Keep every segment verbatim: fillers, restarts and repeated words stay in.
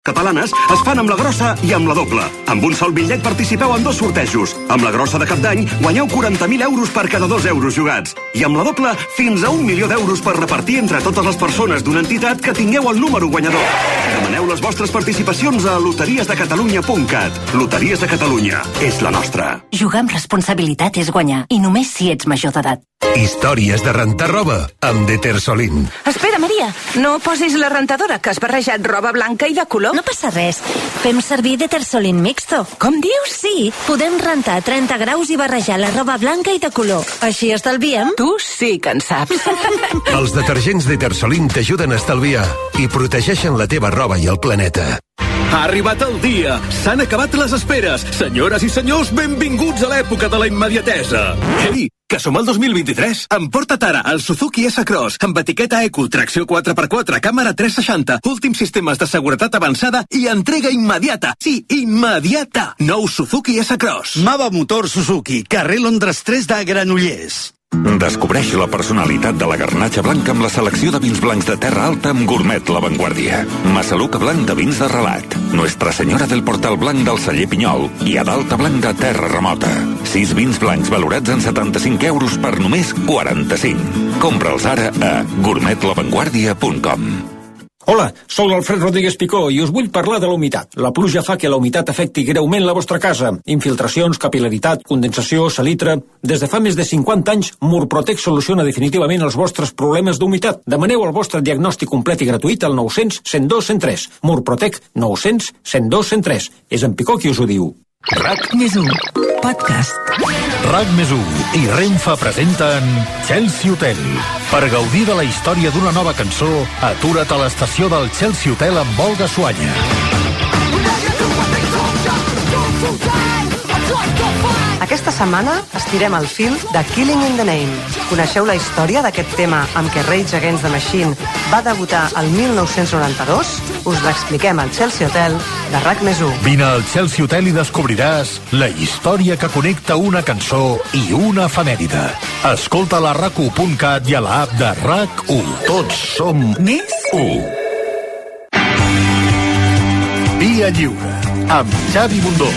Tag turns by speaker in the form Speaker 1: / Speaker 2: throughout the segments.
Speaker 1: catalanes es fan amb la grossa i amb la doble. Amb un sol bitllet participeu en dos sortejos. Amb la grossa de Cap d'Any guanyeu quaranta mil euros per cada dos euros jugats. I amb la doble, fins a un milió d'euros per repartir entre totes les persones d'una entitat que tingueu el número guanyador. Demaneu les vostres participacions a loteries de catalunya punt cat. Loteries de Catalunya. És la nostra.
Speaker 2: Jugar amb responsabilitat és guanyar, i només si ets major d'edat.
Speaker 3: Històries de rentar roba amb Detersolin.
Speaker 4: Espera, Maria, no posis la rentadora, que has barrejat roba blanca i de color.
Speaker 2: No passa res. Fem servir Detersolin Mixto.
Speaker 4: Com dius?
Speaker 2: Sí, podem rentar a trenta graus i barrejar la roba blanca i de color. Així estalviem.
Speaker 4: Tu sí que en saps.
Speaker 3: Els detergents Detersolin t'ajuden a estalviar i protegeixen la teva roba i el planeta.
Speaker 5: Ha arribat el dia! S'han acabat les esperes! Senyores i senyors, benvinguts a l'època de la immediatesa! Ei, que som al dos mil vint-i-tres! Emporta't ara el Suzuki S-Cross amb etiqueta Eco, tracció quatre per quatre, càmera tres seixanta, últims sistemes de seguretat avançada i entrega immediata! Sí, immediata! Nou Suzuki S-Cross.
Speaker 6: Mava Motor Suzuki, carrer Londres tres de Granollers.
Speaker 7: Descobreix la personalitat de la garnatxa blanca amb la selecció de vins blancs de terra alta amb Gourmet La Vanguardia. Massaluca blanc de vins de relat. Nuestra Senyora del Portal blanc del celler Pinyol i Adalta blanc de terra remota. Sis vins blancs valorats en setanta-cinc euros per només quaranta-cinc. Compra'ls ara a gourmet la vanguardia punt com.
Speaker 8: Hola, sóc l'Alfred Rodríguez Picó i us vull parlar de la humitat. La pluja fa que la humitat afecti greument la vostra casa. Infiltracions, capil·laritat, condensació, salitre... Des de fa més de cinquanta anys, Murprotec soluciona definitivament els vostres problemes d'humitat. Demaneu el vostre diagnòstic complet i gratuït al nou cents cent dos cent tres. Murprotec nou cents cent dos cent tres. És en Picó qui us ho diu.
Speaker 9: RAC més u, podcast.
Speaker 10: RAC més u i Renfe presenten Chelsea Hotel. Per gaudir de la història d'una nova cançó, atura't a l'estació del Chelsea Hotel amb Olga Suanya.
Speaker 11: Aquesta setmana estirem el fil de Killing in the Name. Coneixeu la història d'aquest tema amb què Rage Against the Machine va debutar el mil nou-cents noranta-dos? Us l'expliquem al Chelsea Hotel de RAC més u.
Speaker 10: Vine al Chelsea Hotel i descobriràs la història que connecta una cançó i una efemèride. Escolta-la a rac u punt cat i a l'app de RAC u. Tots som
Speaker 9: més
Speaker 10: u. Via Lliure, amb Xavi Bundó.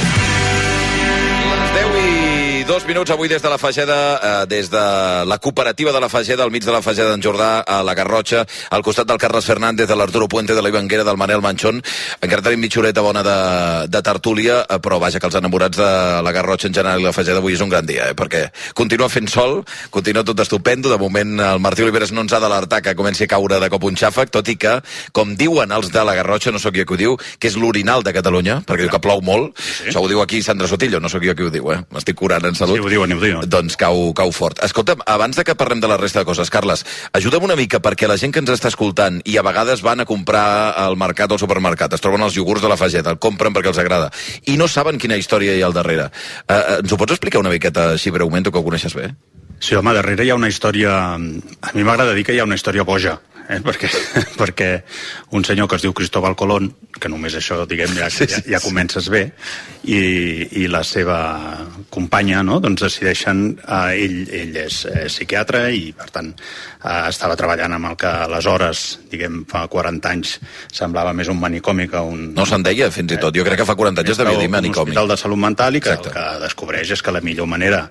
Speaker 12: Dos minuts avui des de la Fageda, eh, des de la cooperativa de la Fageda, al mig de la Fageda d'en Jordà, a la Garrotxa, al costat del Carles Fernández, de l'Arturo Puente, de la Ivanguera, del Manel Manchón. Encara tenim mitja horeta bona de, de tertúlia, eh, però vaja, que els enamorats de la Garrotxa en general i la Fageda avui és un gran dia, eh, perquè continua fent sol, continua tot estupendo. De moment el Martí Oliveres no ens ha d'alertar que comenci a caure de cop un xàfec, tot i que, com diuen els de la Garrotxa, no sóc jo qui ho diu, que és l'orinal de Catalunya, perquè diu que plou molt. Sí. Això ho diu aquí Sandra Sotillo, no sóc jo qui ho diu, eh? M'estic curant en salut.
Speaker 13: Sí, ho diuen, ho diuen.
Speaker 12: Doncs cau, cau fort. Escolta'm, abans de que parlem de la resta de coses, Carles, ajuda'm una mica, perquè la gent que ens està escoltant i a vegades van a comprar al mercat o al supermercat, es troben els iogurts de la Fageda, el compren perquè els agrada, i no saben quina història hi ha al darrere. Eh, ens ho pots explicar una miqueta així breument, tu que ho coneixes bé?
Speaker 13: Sí, home, darrere hi ha una història... A mi m'agrada dir que hi ha una història boja, eh? perquè, perquè un senyor que es diu Cristóbal Colón, que només això, diguem, ja, ja, ja comences bé, i, i la seva companya, no?, doncs decideixen... Eh, ell, ell és eh, psiquiatre i, per tant, eh, estava treballant amb el que aleshores, diguem, fa quaranta anys, semblava més un manicomi que un...
Speaker 12: No se'n deia, fins i tot. Jo crec que fa quaranta anys es devia dir manicomi.
Speaker 13: Un hospital de salut mental i que Exacte. El que descobreix és que la millor manera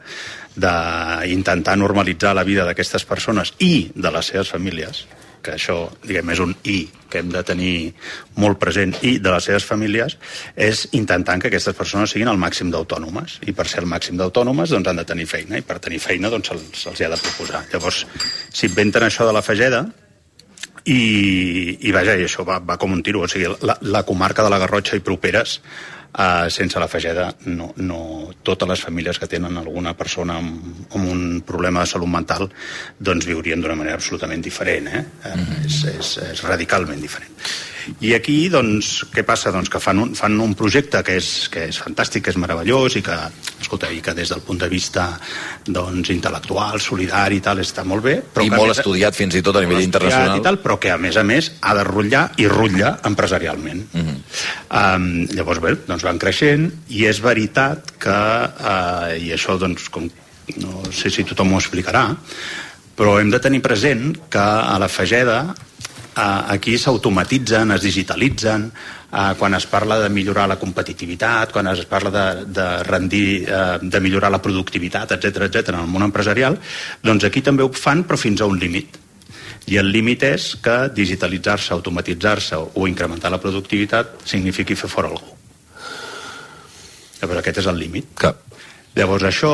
Speaker 13: d'intentar normalitzar la vida d'aquestes persones i de les seves famílies, que això, diguem, és un i que hem de tenir molt present, i de les seves famílies, és intentant que aquestes persones siguin el màxim d'autònomes, i per ser el màxim d'autònomes doncs han de tenir feina, i per tenir feina doncs se'ls, se'ls hi ha de proposar. Llavors s'inventen això de la Fageda i, i vaja, i això va, va com un tiro, o sigui, la, la comarca de la Garrotxa i properes, Uh, sense la Fageda, no, no totes les famílies que tenen alguna persona amb, amb un problema de salut mental doncs viurien d'una manera absolutament diferent, eh? Uh, mm-hmm. és, és, és radicalment diferent. I aquí, doncs, què passa? Doncs que fan un, fan un projecte que és, que és fantàstic, que és meravellós i que, escolta, i que des del punt de vista doncs, intel·lectual, solidari i tal, està molt bé. Però
Speaker 12: I molt estudiat fins i tot a nivell internacional.
Speaker 13: I tal, però que, a més a més, ha de rutllar i rutlla empresarialment. Mm-hmm. um, llavors, bé, doncs van creixent i és veritat que, uh, i això, doncs, com, no sé si tothom ho explicarà, però hem de tenir present que a la Fageda aquí s'automatitzen, es digitalitzen, quan es parla de millorar la competitivitat, quan es parla de, de rendir, de millorar la productivitat, etcètera, etcètera, en el món empresarial, doncs aquí també ho fan, però fins a un límit. I el límit és que digitalitzar-se, automatitzar-se o incrementar la productivitat signifiqui fer fora algú. Llavors aquest és el límit.
Speaker 12: Clar.
Speaker 13: Llavors això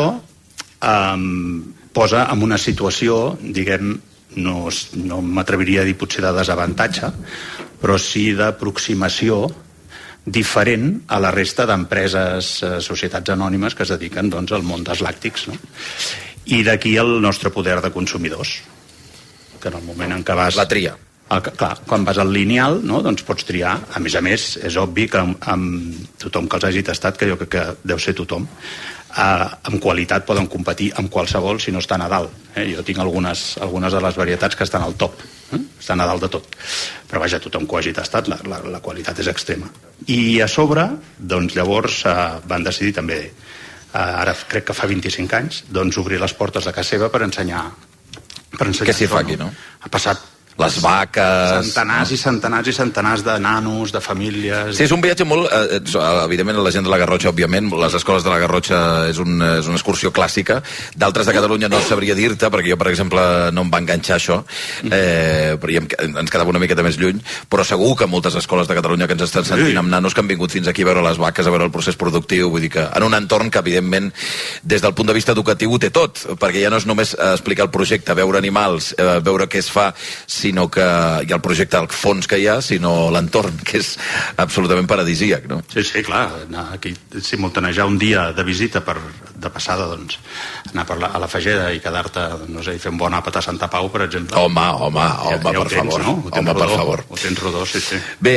Speaker 13: um, posa en una situació, diguem, no, no m'atreviria a dir potser de desavantatge, però sí d'aproximació diferent a la resta d'empreses, eh, societats anònimes que es dediquen doncs, al món dels làctics. No? I d'aquí el nostre poder de consumidors, que en el moment en què vas...
Speaker 12: La tria.
Speaker 13: El, clar, quan vas al lineal, no, doncs pots triar. A més a més, és obvi que amb, amb tothom que els hagi tastat, que jo crec que deu ser tothom, eh, amb qualitat poden competir amb qualsevol si no estan a dalt. Eh? Jo tinc algunes, algunes de les varietats que estan al top, eh? Estan a dalt de tot. Però vaja, tothom que ho hagi tastat, la, la, la qualitat és extrema. I a sobre, doncs llavors eh, van decidir també, eh, ara crec que fa vint-i-cinc anys, doncs obrir les portes de casa seva per ensenyar per ensenyar
Speaker 12: què s'hi fa aquí, no?
Speaker 13: Ha passat
Speaker 12: les vaques...
Speaker 13: Centenars no? i centenars i centenars de nanos, de famílies...
Speaker 12: Sí, és un viatge molt... Eh, evidentment, la gent de la Garrotxa, òbviament, les escoles de la Garrotxa és, un, és una excursió clàssica. D'altres de Catalunya no sabria dir-te, perquè jo, per exemple, no em va enganxar això, eh, però em, ens quedava una miqueta més lluny, però segur que moltes escoles de Catalunya que ens estan sentint amb nanos que han vingut fins aquí a veure les vaques, a veure el procés productiu, vull dir que en un entorn que, evidentment, des del punt de vista educatiu ho té tot, perquè ja no és només explicar el projecte, veure animals, eh, veure què es fa, sinó que hi ha el projecte al fons que hi ha, sinó l'entorn, que és absolutament paradisíac, no?
Speaker 13: Sí, sí, clar, anar aquí simultanejar un dia de visita per, de passada, doncs, anar per la, a la Fageda i quedar-te, no sé, fer un bon àpat a Santa Pau, per exemple.
Speaker 12: Home, home, home, ja, ja per tens, favor.
Speaker 13: No? Ho tens
Speaker 12: home,
Speaker 13: rodó,
Speaker 12: per favor.
Speaker 13: Ho tens rodó, sí, sí.
Speaker 12: Bé,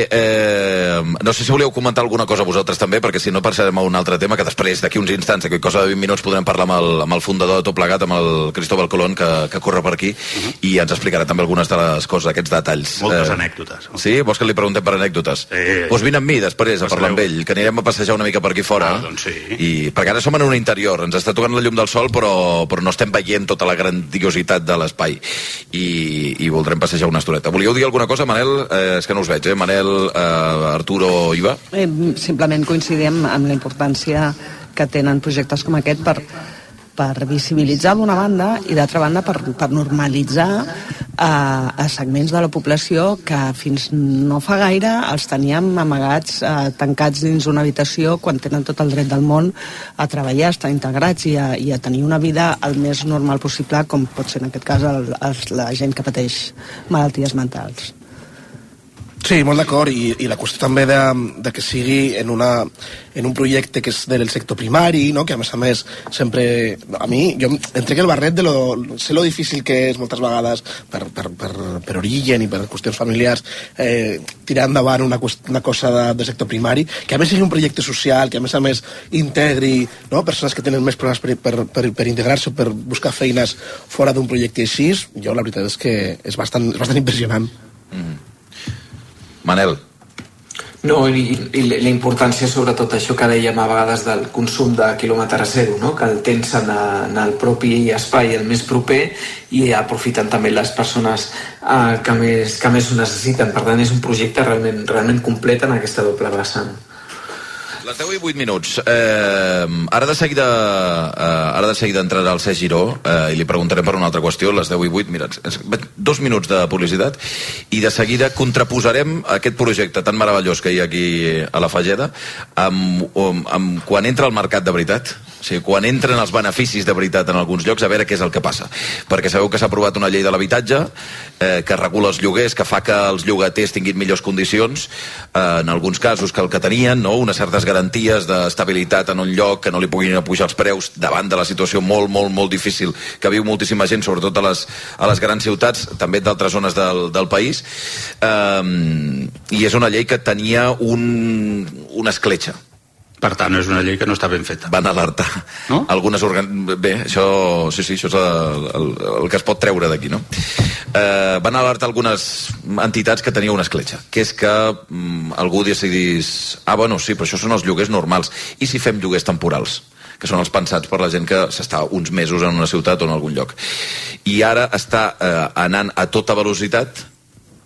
Speaker 12: eh, no sé si voleu comentar alguna cosa vosaltres també, perquè si no passarem a un altre tema, que després, d'aquí uns instants, d'aquí cosa de vint minuts, podrem parlar amb el, amb el fundador de Tot Plegat, amb el Cristóbal Colón, que, que corre per aquí, uh -huh. i ens explicarà també algunes de les coses, aquests detalls.
Speaker 13: Moltes eh, anècdotes.
Speaker 12: Sí? Vols que li preguntem per anècdotes?
Speaker 13: Sí.
Speaker 12: Doncs vine amb mi després a parlar amb ell, que anirem a passejar una mica per aquí fora.
Speaker 13: Ah, doncs sí.
Speaker 12: I, perquè ara som en un interior, ens està tocant la llum del sol, però, però no estem veient tota la grandiositat de l'espai. I, I voldrem passejar una estoneta. Volíeu dir alguna cosa, Manel? Eh, és que no us veig, eh? Manel, eh, Arturo, Iva?
Speaker 14: Eh, simplement coincidim amb la importància que tenen projectes com aquest per per visibilitzar d'una banda i d'altra banda per, per normalitzar a, a segments de la població que fins no fa gaire els teníem amagats, eh, tancats dins una habitació quan tenen tot el dret del món a treballar, a estar integrats i a, i a tenir una vida el més normal possible, com pot ser en aquest cas el, el, la gent que pateix malalties mentals.
Speaker 15: Sí, molt d'acord, i, i la qüestió també de, de que sigui en, una, en un projecte que és del sector primari, no? Que a més a més sempre... A mi, jo em trec el barret de lo, sé lo difícil que és moltes vegades per, per, per, per origen i per qüestions familiars eh, tirar endavant una, una cosa de, del sector primari, que a més sigui un projecte social, que a més a més integri, no? Persones que tenen més problemes per, per, per, per integrar-se o per buscar feines fora d'un projecte així. Jo la veritat és que és bastant, és bastant impressionant.
Speaker 12: Mm. Manel.
Speaker 16: No, i, i la importància sobretot això que dèiem a vegades del consum de quilòmetre zero, no? Que el tens en, a, en el propi espai el més proper i aprofiten també les persones eh, que, més, que més ho necessiten. Per tant, és un projecte realment, realment complet en aquesta doble vessant.
Speaker 12: Les deu i vuit minuts. Eh, ara de seguida eh, ara de seguida entrarà el Cesc Giró eh, i li preguntarem per una altra qüestió. Les deu i vuit, mira, dos minuts de publicitat i de seguida contraposarem aquest projecte tan meravellós que hi ha aquí a la Fageda amb, amb, amb quan entra al mercat de veritat. O sigui, quan entren els beneficis de veritat en alguns llocs, a veure què és el que passa. Perquè sabeu que s'ha aprovat una llei de l'habitatge eh, que regula els lloguers, que fa que els llogaters tinguin millors condicions, eh, en alguns casos que el que tenien, no? Unes certes garanties d'estabilitat en un lloc, que no li puguin pujar els preus davant de la situació molt, molt, molt difícil que viu moltíssima gent, sobretot a les, a les grans ciutats, també d'altres zones del, del país. Eh, I és una llei que tenia un, una escletxa.
Speaker 13: Per tant, és una llei que no està ben feta.
Speaker 12: Van alertar. No? Algunes organ... Bé, això, sí, sí, això és el, el, el que es pot treure d'aquí, no? Eh, van alertar algunes entitats que tenia una escletxa, que és que mm, algú decidís ah, bueno, sí, però això són els lloguers normals. I si fem lloguers temporals? Que són els pensats per la gent que s'està uns mesos en una ciutat o en algun lloc. I ara està eh, anant a tota velocitat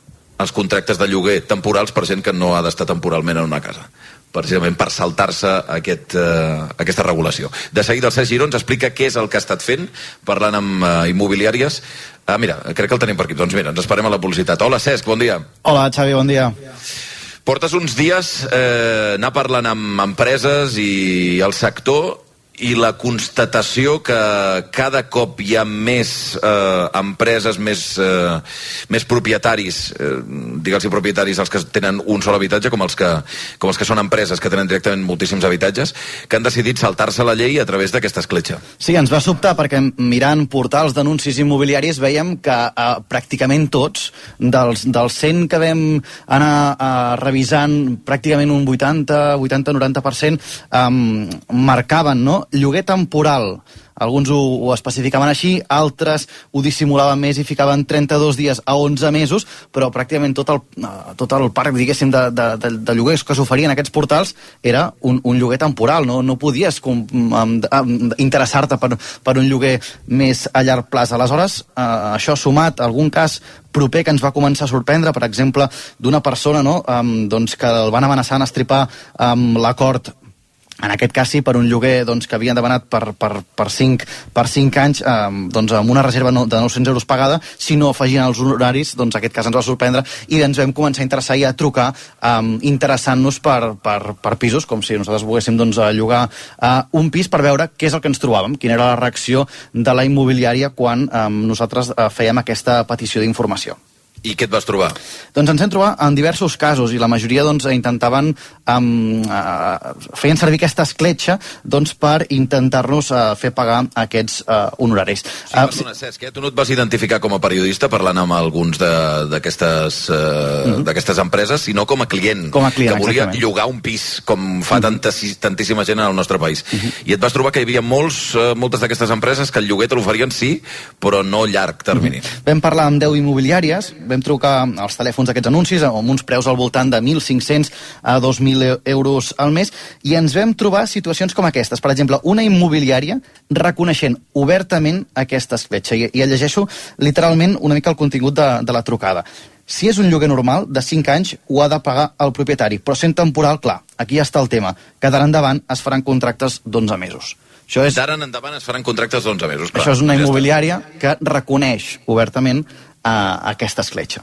Speaker 12: els contractes de lloguer temporals per gent que no ha d'estar temporalment en una casa, precisament per saltar-se aquest, uh, aquesta regulació. De seguida el Cesc Giró ens explica què és el que ha estat fent, parlant amb uh, immobiliàries. Ah, mira, crec que el tenim per aquí. Doncs mira, ens esperem a la publicitat. Hola, Cesc, bon dia.
Speaker 17: Hola, Xavi, bon dia.
Speaker 12: Portes uns dies eh, anar parlant amb empreses i el sector, i la constatació que cada cop hi ha més eh, empreses, més, eh, més propietaris, eh, digues-hi propietaris els que tenen un sol habitatge, com els, que, com els que són empreses que tenen directament moltíssims habitatges, que han decidit saltar-se la llei a través d'aquesta escletxa.
Speaker 17: Sí, ens va sobtar perquè mirant portals d'anuncis immobiliaris veiem que eh, pràcticament tots, dels, dels cent que vam anar eh, revisant, pràcticament un vuitanta, vuitanta, noranta per cent eh, marcaven, no?, lloguer temporal. Alguns ho, ho especificaven així, altres ho dissimulaven més i ficaven trenta-dos dies a onze mesos, però pràcticament tot el, tot el parc, diguéssim, de, de, de, de lloguers que s'oferien aquests portals era un, un lloguer temporal. No, no podies com, um, um, interessar-te per, per un lloguer més a llarg plaç. Aleshores, uh, això sumat a algun cas proper que ens va començar a sorprendre, per exemple, d'una persona, no?, um, doncs que el van amenaçar en estripar um, l'acord, en aquest cas sí, per un lloguer doncs, que havien demanat per, per, per, cinc, per cinc anys, eh, doncs, amb una reserva de nou-cents euros pagada. Si no afegien els honoraris, doncs aquest cas ens va sorprendre i ens vam començar a interessar i a trucar, eh, interessant-nos per, per, per pisos, com si nosaltres volguéssim doncs, llogar eh, un pis, per veure què és el que ens trobàvem, quina era la reacció de la immobiliària quan eh, nosaltres eh, fèiem aquesta petició d'informació.
Speaker 12: I què et vas trobar?
Speaker 17: Doncs ens hem trobat en diversos casos i la majoria doncs, intentaven um, uh, feien servir aquesta escletxa doncs, per intentar-nos uh, fer pagar aquests uh, honoraris.
Speaker 12: Sí, perdona, uh, Cesc, eh? Tu no et vas identificar com a periodista parlant amb alguns d'aquestes uh, uh-huh. d'aquestes empreses, sinó com a client,
Speaker 17: com a client
Speaker 12: que volia
Speaker 17: exactament.
Speaker 12: llogar un pis, com fa uh-huh. tantis, tantíssima gent en el nostre país. Uh-huh. I et vas trobar que hi havia molts, uh, moltes d'aquestes empreses que el lloguer te l'oferien sí, però no llarg termini.
Speaker 17: Uh-huh. Vam parlar amb deu immobiliàries, vam trucar als telèfons d'aquests anuncis amb uns preus al voltant de mil cinc-cents a dos mil euros al mes i ens vam trobar situacions com aquestes. Per exemple, una immobiliària reconeixent obertament aquesta escletxa i, i llegeixo literalment una mica el contingut de, de la trucada. Si és un lloguer normal, de cinc anys ho ha de pagar el propietari, però sent temporal, clar, aquí ja està el tema, que d'ara endavant es faran contractes d'onze mesos. Això és...
Speaker 12: D'ara endavant es faran contractes d'onze mesos, clar.
Speaker 17: Això és una
Speaker 12: ja
Speaker 17: immobiliària que reconeix obertament a aquesta escletxa.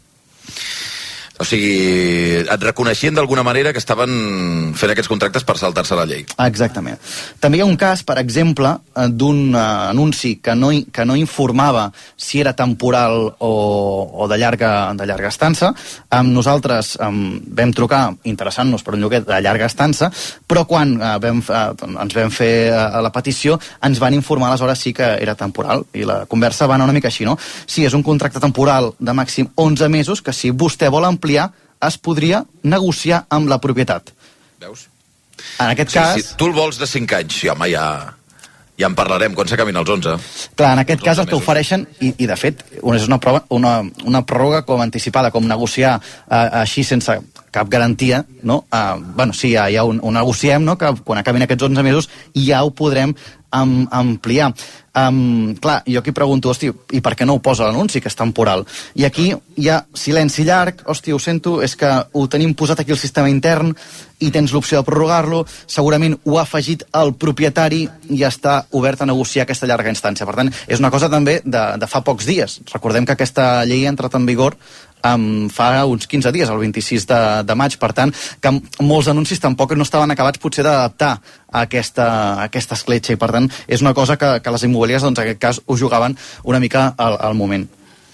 Speaker 12: O sigui, et reconeixien d'alguna manera que estaven fent aquests contractes per saltar-se la llei.
Speaker 17: Exactament. També hi ha un cas, per exemple, d'un uh, anunci que no, que no informava si era temporal o, o de llarga, de llarga estança. Um, nosaltres um, vam trucar interessant-nos per un lloguer de llarga estança, però quan uh, vam, uh, ens vam fer uh, la petició ens van informar aleshores sí que era temporal i la conversa va anar una mica així, no? Sí, és un contracte temporal de màxim onze mesos que si vostè vol ampliar es podria negociar amb la propietat.
Speaker 12: Veus?
Speaker 17: En aquest
Speaker 12: sí,
Speaker 17: cas...
Speaker 12: Si tu el vols de cinc anys, sí, home, ja, ja en parlarem, quan s'acabin els onze.
Speaker 17: Clar, en aquest cas el que ofereixen, i, i de fet, és una, prova, una, una pròrroga com anticipada, com negociar eh, així sense cap garantia, no? Uh, bueno, sí, ja, ja ho, ho negociem, no? Que quan acabin aquests onze mesos ja ho podrem am, ampliar. Um, clar, jo aquí pregunto, hosti, i per què no ho posa l'anunci, que és temporal? I aquí hi ha silenci llarg, hosti, ho sento, és que ho tenim posat aquí al sistema intern i tens l'opció de prorrogar-lo, segurament ho ha afegit el propietari i ja està obert a negociar aquesta llarga instància. Per tant, és una cosa també de, de fa pocs dies. Recordem que aquesta llei ha entrat en vigor Um, fa uns quinze dies, el vint-i-sis de, de maig, per tant, que molts anuncis tampoc no estaven acabats potser d'adaptar a aquesta, a aquesta escletxa i per tant és una cosa que, que les immobiliàries doncs, en aquest cas ho jugaven una mica al, al moment.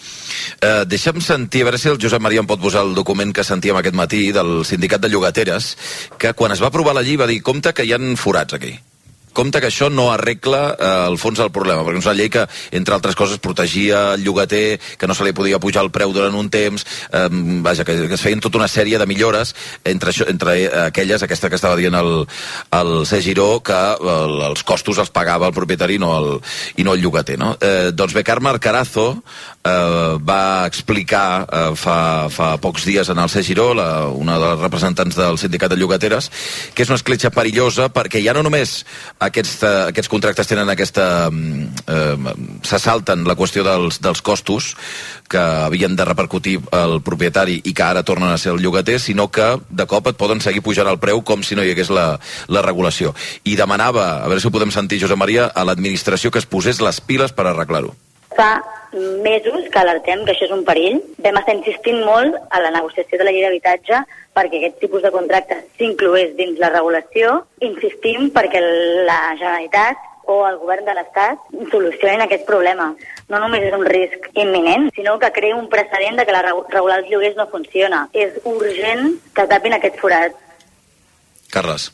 Speaker 12: Uh, deixa'm sentir, a veure si el Josep Maria em pot posar el document que sentíem aquest matí del Sindicat de Llogateres, que quan es va aprovar la llei va dir, compte que hi ha forats aquí. Compte que això no arregla eh, el fons del problema, perquè és una llei que, entre altres coses, protegia el llogater, que no se li podia pujar el preu durant un temps, eh, vaja, que, que es feien tota una sèrie de millores, entre, això, entre aquelles, aquesta que estava dient el, el Cesc Giró, que el, els costos els pagava el propietari no el, i no el llogater. No? Eh, doncs bé, Carme Arcarazo eh, va explicar eh, fa, fa pocs dies en el Cesc Giró, la, una de les representants del Sindicat de Llogateres, que és una escletxa perillosa perquè ja no només aquests, aquests contractes tenen aquesta... Eh, se salten la qüestió dels, dels costos que havien de repercutir el propietari i que ara tornen a ser el llogater, sinó que de cop et poden seguir pujant el preu com si no hi hagués la, la regulació. I demanava, a veure si ho podem sentir, Josep Maria, a l'administració que es posés les piles per arreglar-ho.
Speaker 18: Fa mesos que alertem que això és un perill. Vam estar insistint molt a la negociació de la llei d'habitatge perquè aquest tipus de contracte s'incloés dins la regulació. Insistim perquè la Generalitat o el govern de l'Estat solucionin aquest problema. No només és un risc imminent, sinó que crea un precedent de que la regular els lloguers no funciona. És urgent que tapin aquest forat.
Speaker 12: Carles.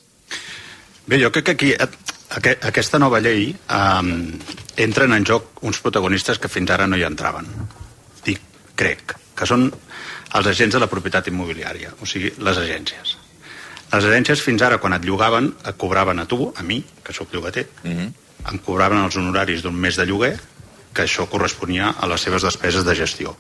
Speaker 13: Bé, jo crec que aquí... Aquesta nova llei um, entren en joc uns protagonistes que fins ara no hi entraven. Dic, crec, que són els agents de la propietat immobiliària, o sigui, les agències. Les agències fins ara, quan et llogaven, et cobraven a tu, a mi, que sóc llogater, mm-hmm. em cobraven els honoraris d'un mes de lloguer, que això corresponia a les seves despeses de gestió.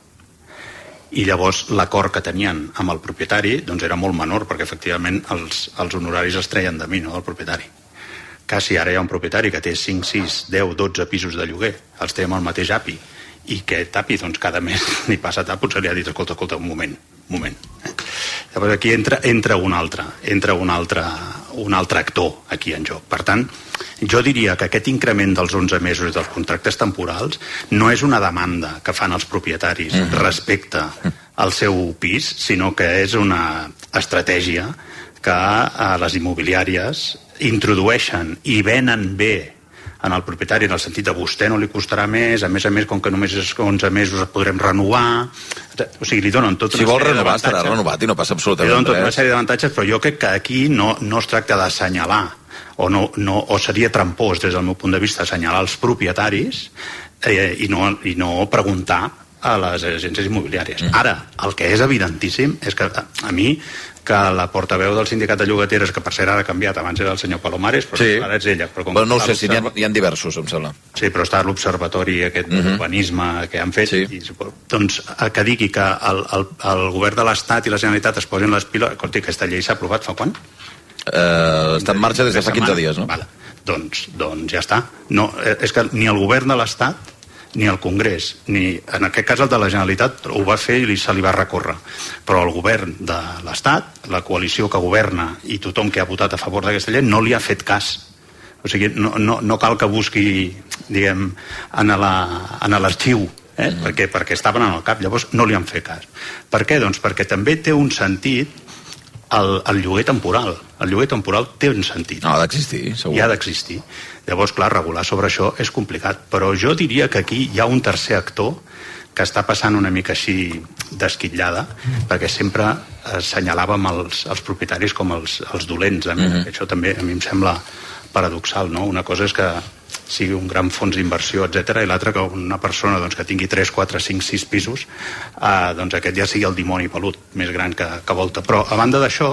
Speaker 13: I llavors l'acord que tenien amb el propietari doncs era molt menor, perquè efectivament els, els honoraris els treien de mi, no del propietari. Que si ara hi ha un propietari que té cinc, sis, deu, dotze pisos de lloguer, els té amb el mateix A P I, i que tapi, doncs cada mes li passa tap, potser li ha dit, escolta, escolta, un moment, un moment. Eh? Llavors aquí entra, entra un altre, entra un altre, un altre actor aquí en joc. Per tant, jo diria que aquest increment dels onze mesos dels contractes temporals no és una demanda que fan els propietaris mm-hmm. respecte al seu pis, sinó que és una estratègia que a les immobiliàries introdueixen i venen bé en el propietari en el sentit de vostè no li costarà més, a més a més com que només és onze mesos el podrem renovar, o sigui, li donen tota una
Speaker 12: si vol
Speaker 13: sèrie
Speaker 12: renovar estarà renovat i no passa absolutament res.
Speaker 13: Li donen tota una sèrie d'avantatges, però jo crec que aquí no, no es tracta d'assenyalar o, no, no, o seria trampós des del meu punt de vista assenyalar els propietaris eh, i, no, i no preguntar a les agències immobiliàries. Mm. Ara, el que és evidentíssim és que a, a mi que la portaveu del sindicat de llogateres, que per cert ara ha canviat, abans era el senyor Palomares, però sí. Ara és ella. Però com
Speaker 12: bueno, no ho sé, si n'hi ha, hi ha diversos, em sembla.
Speaker 13: Sí, però està l'observatori aquest mm-hmm. d'urbanisme que han fet, sí. I, doncs que digui que el, el, el govern de l'Estat i la Generalitat es posin les piles... Escolti, aquesta llei s'ha aprovat fa quan?
Speaker 12: Uh, està en marxa des de fa quinze dies, no?
Speaker 13: Vale. Doncs, doncs ja està. No, és que ni el govern de l'Estat ni el Congrés, ni en aquest cas el de la Generalitat ho va fer i se li va recórrer, però el govern de l'Estat, la coalició que governa i tothom que ha votat a favor d'aquesta llei no li ha fet cas. O sigui, no, no, no cal que busqui, diguem, en l'arxiu, eh? mm. perquè, perquè estaven en el cap, llavors no li han fet cas. Per què? Doncs perquè també té un sentit el, el lloguer temporal. El lloguer temporal té un sentit.
Speaker 12: No, ha d'existir, segur.
Speaker 13: I ha d'existir. Llavors, clar, regular sobre això és complicat, però jo diria que aquí hi ha un tercer actor que està passant una mica així d'esquitllada, mm. perquè sempre assenyalàvem els, els propietaris com els, els dolents. A mi, mm-hmm. Això també a mi em sembla paradoxal, no? Una cosa és que sigui un gran fons d'inversió, etcètera, i l'altra que una persona doncs, que tingui tres, quatre, cinc, sis pisos, eh, doncs aquest ja sigui el dimoni pelut més gran que, que volta. Però, a banda d'això,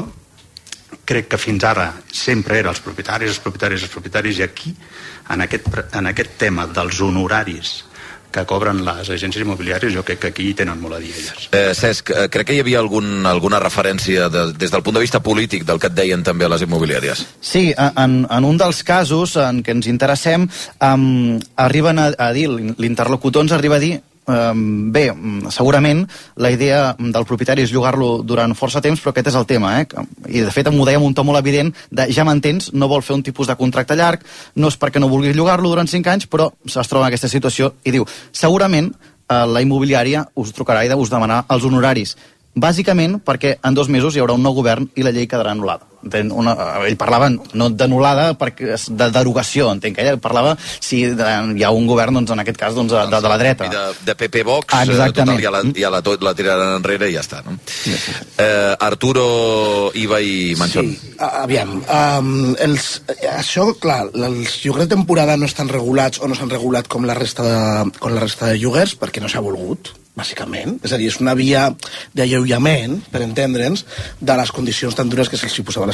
Speaker 13: crec que fins ara sempre eren els propietaris, els propietaris, els propietaris, i aquí, en aquest, en aquest tema dels honoraris que cobren les agències immobiliàries, jo crec que aquí tenen molt a dir elles.
Speaker 12: Eh, Cesc, eh, crec que hi havia algun, alguna referència de, des del punt de vista polític del que et deien també a les immobiliàries.
Speaker 17: Sí, en, en un dels casos en què ens interessem, um, arriben a, a dir, l'interlocutor ens arriba a dir Um, bé, segurament la idea del propietari és llogar-lo durant força temps, però aquest és el tema, eh? I de fet m'ho deia amb un to molt evident de ja m'entens, no vol fer un tipus de contracte llarg, no és perquè no vulguis llogar-lo durant cinc anys, però es troba en aquesta situació i diu, segurament eh, la immobiliària us trucarà i us demanar els honoraris, bàsicament perquè en dos mesos hi haurà un nou govern i la llei quedarà anul·lada. Una, ell parlava no d'anul·lada, de derogació, entenc que ell parlava si hi ha un govern, doncs, en aquest cas doncs, de, de la dreta.
Speaker 12: I de, de P P Vox, total, ja, la, ja la, tot, la tiraran enrere i ja està. No? Sí, sí. Eh, Arturo, Iva i Manchón.
Speaker 15: Sí, aviam. Um, els, això, clar, els lloguers de temporada no estan regulats o no s'han regulat com la resta de, com la resta de lloguers perquè no s'ha volgut, bàsicament. És a dir, és una via d'alleujament, per entendre'ns, de les condicions tan dures que se'ls posava a les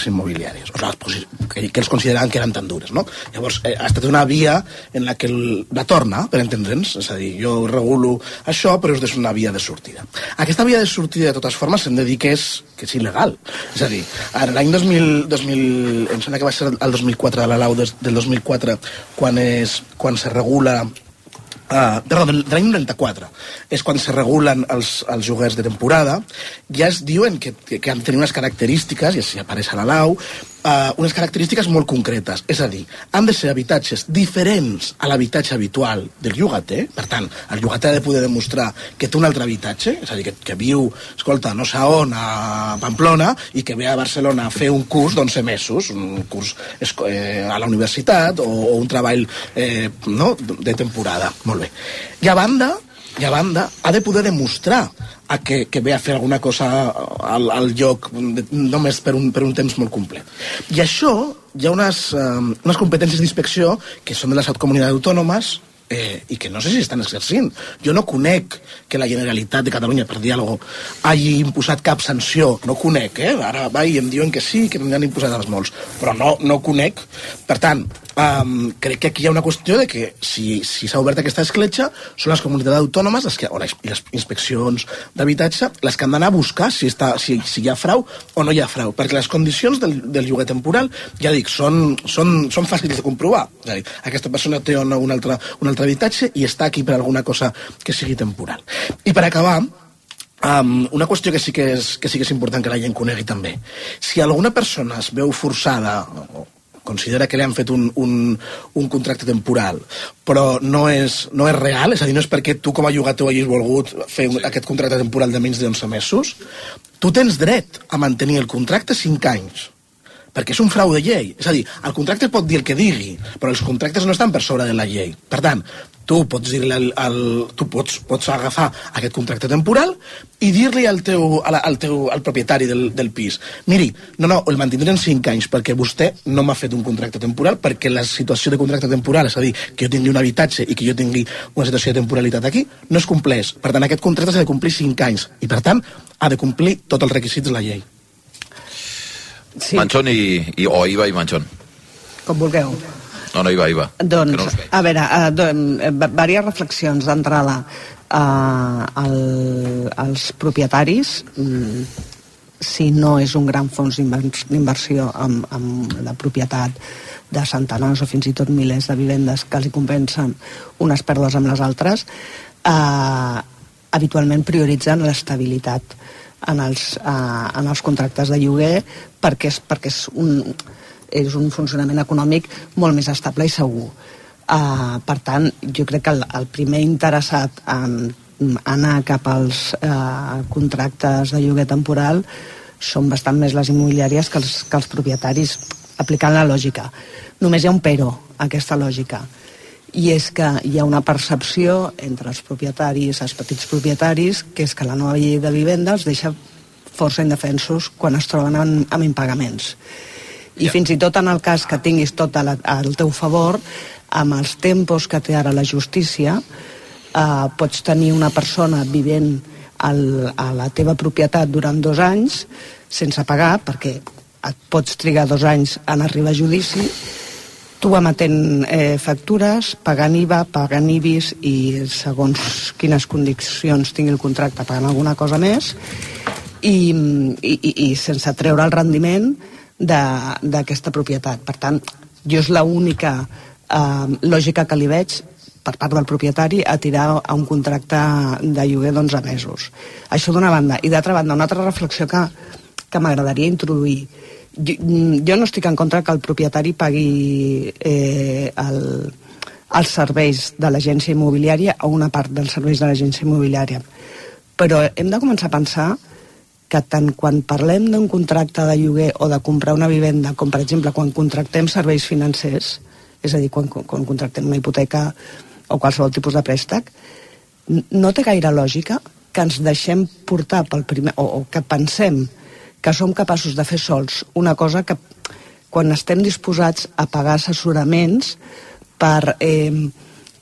Speaker 15: les immobiliàries, o sigui, que, que els consideraven que eren tan dures, no? Llavors, eh, ha estat una via en la que el, la torna, per entendre'ns, és a dir, jo regulo això, però és una via de sortida. Aquesta via de sortida, de totes formes, hem de dir que és, que és il·legal. És a dir, l'any dos mil, dos mil, em sembla que va ser el dos mil quatre, la lau del dos mil quatre, quan, és, quan se regula... Uh, perdó, de l'any noranta-quatre és quan se regulen els, els lloguers de temporada. Ja es diuen que, que, que han de tenir unes característiques, i així apareix a la lau, uh, unes característiques molt concretes, és a dir, han de ser habitatges diferents a l'habitatge habitual del llogater. Per tant, el llogater ha de poder demostrar que té un altre habitatge, és a dir, que, que viu, escolta, no sé on, a Pamplona, i que ve a Barcelona a fer un curs d'onze mesos, un curs eh, a la universitat, o, o un treball eh, no, de temporada. Molt bé. I a banda, i a banda ha de poder demostrar a que, que ve a fer alguna cosa al, al lloc de, només per un, per un temps molt complet. I això, hi ha unes, um, unes competències d'inspecció que són de les comunitats autònomes eh, i que no sé si estan exercint. Jo no conec que la Generalitat de Catalunya, per dir alguna cosa, hagi imposat cap sanció. No conec, eh? Ara va i em diuen que sí, que n'han imposat els molts, però no, no conec. Per tant, um, crec que aquí hi ha una qüestió de que si si s'ha obert aquesta escletxa, són les comunitats autònomes les que, o les, les inspeccions d'habitatge les que han d'anar a buscar si, està, si, si hi ha frau o no hi ha frau, perquè les condicions del, del lloguer temporal, ja dic, són, són, són fàcils de comprovar. És a dir, aquesta persona té un, un, altre, un altre habitatge i està aquí per alguna cosa que sigui temporal. I per acabar, Um, una qüestió que sí que, és, que sí que és important que la gent conegui també. Si alguna persona es veu forçada o considera que li han fet un, un, un contracte temporal però no és, no és real, és a dir, no és perquè tu com a llogater hagis volgut fer un, aquest contracte temporal de menys d'onze mesos, tu tens dret a mantenir el contracte cinc anys, perquè és un frau de llei. És a dir, el contracte pot dir el que digui, però els contractes no estan per sobre de la llei. Per tant, tu pots dir-li al, al, tu pots, pots agafar aquest contracte temporal i dir-li al teu, al, al teu al propietari del, del pis, miri, no, no, el mantindré en cinc anys perquè vostè no m'ha fet un contracte temporal, perquè la situació de contracte temporal, és a dir, que jo tingui un habitatge i que jo tingui una situació de temporalitat aquí, no es compleix. Per tant, aquest contracte s'ha de complir cinc anys i, per tant, ha de complir tots els requisits de la llei.
Speaker 12: Sí. Manchón i, i... o Iva i Manchón.
Speaker 14: Com vulgueu.
Speaker 12: No, no, Iva, Iva.
Speaker 14: Doncs,
Speaker 12: no
Speaker 14: a veure, uh, diverses reflexions d'entrada. Uh, el, els propietaris, um, si no és un gran fons d'inversió amb, amb la propietat de centenars o fins i tot milers de vivendes que els hi compensen unes pèrdues amb les altres, uh, habitualment prioritzen l'estabilitat en els, uh, en els contractes de lloguer perquè és, perquè és, un, és un funcionament econòmic molt més estable i segur. Uh, per tant, jo crec que el, el primer interessat en anar cap als uh, contractes de lloguer temporal són bastant més les immobiliàries que els, que els propietaris, aplicant la lògica. Només hi ha un però a aquesta lògica, i és que hi ha una percepció entre els propietaris, els petits propietaris, que és que la nova llei de vivenda els deixa força indefensos quan es troben amb, amb impagaments. I yeah. fins i tot en el cas que tinguis tot al, al teu favor, amb els tempos que té ara la justícia, eh, pots tenir una persona vivent al, a la teva propietat durant dos anys sense pagar, perquè et pots trigar dos anys en arribar a judici, tu emetent eh, factures, pagant I V A, pagant I B I S i segons quines condicions tingui el contracte pagant alguna cosa més i, i, i sense treure el rendiment d'aquesta propietat. Per tant, jo és l'única eh, lògica que li veig per part del propietari a tirar a un contracte de lloguer d'onze mesos. Això d'una banda. I d'altra banda, una altra reflexió que, que m'agradaria introduir. Jo, jo no estic en contra que el propietari pagui eh, el, els serveis de l'agència immobiliària o una part dels serveis de l'agència immobiliària, però hem de començar a pensar que tant quan parlem d'un contracte de lloguer o de comprar una vivenda, com per exemple quan contractem serveis financers, és a dir, quan, quan contractem una hipoteca o qualsevol tipus de préstec, no té gaire lògica que ens deixem portar pel primer, o, o que pensem que som capaços de fer sols una cosa que quan estem disposats a pagar assessoraments per, eh,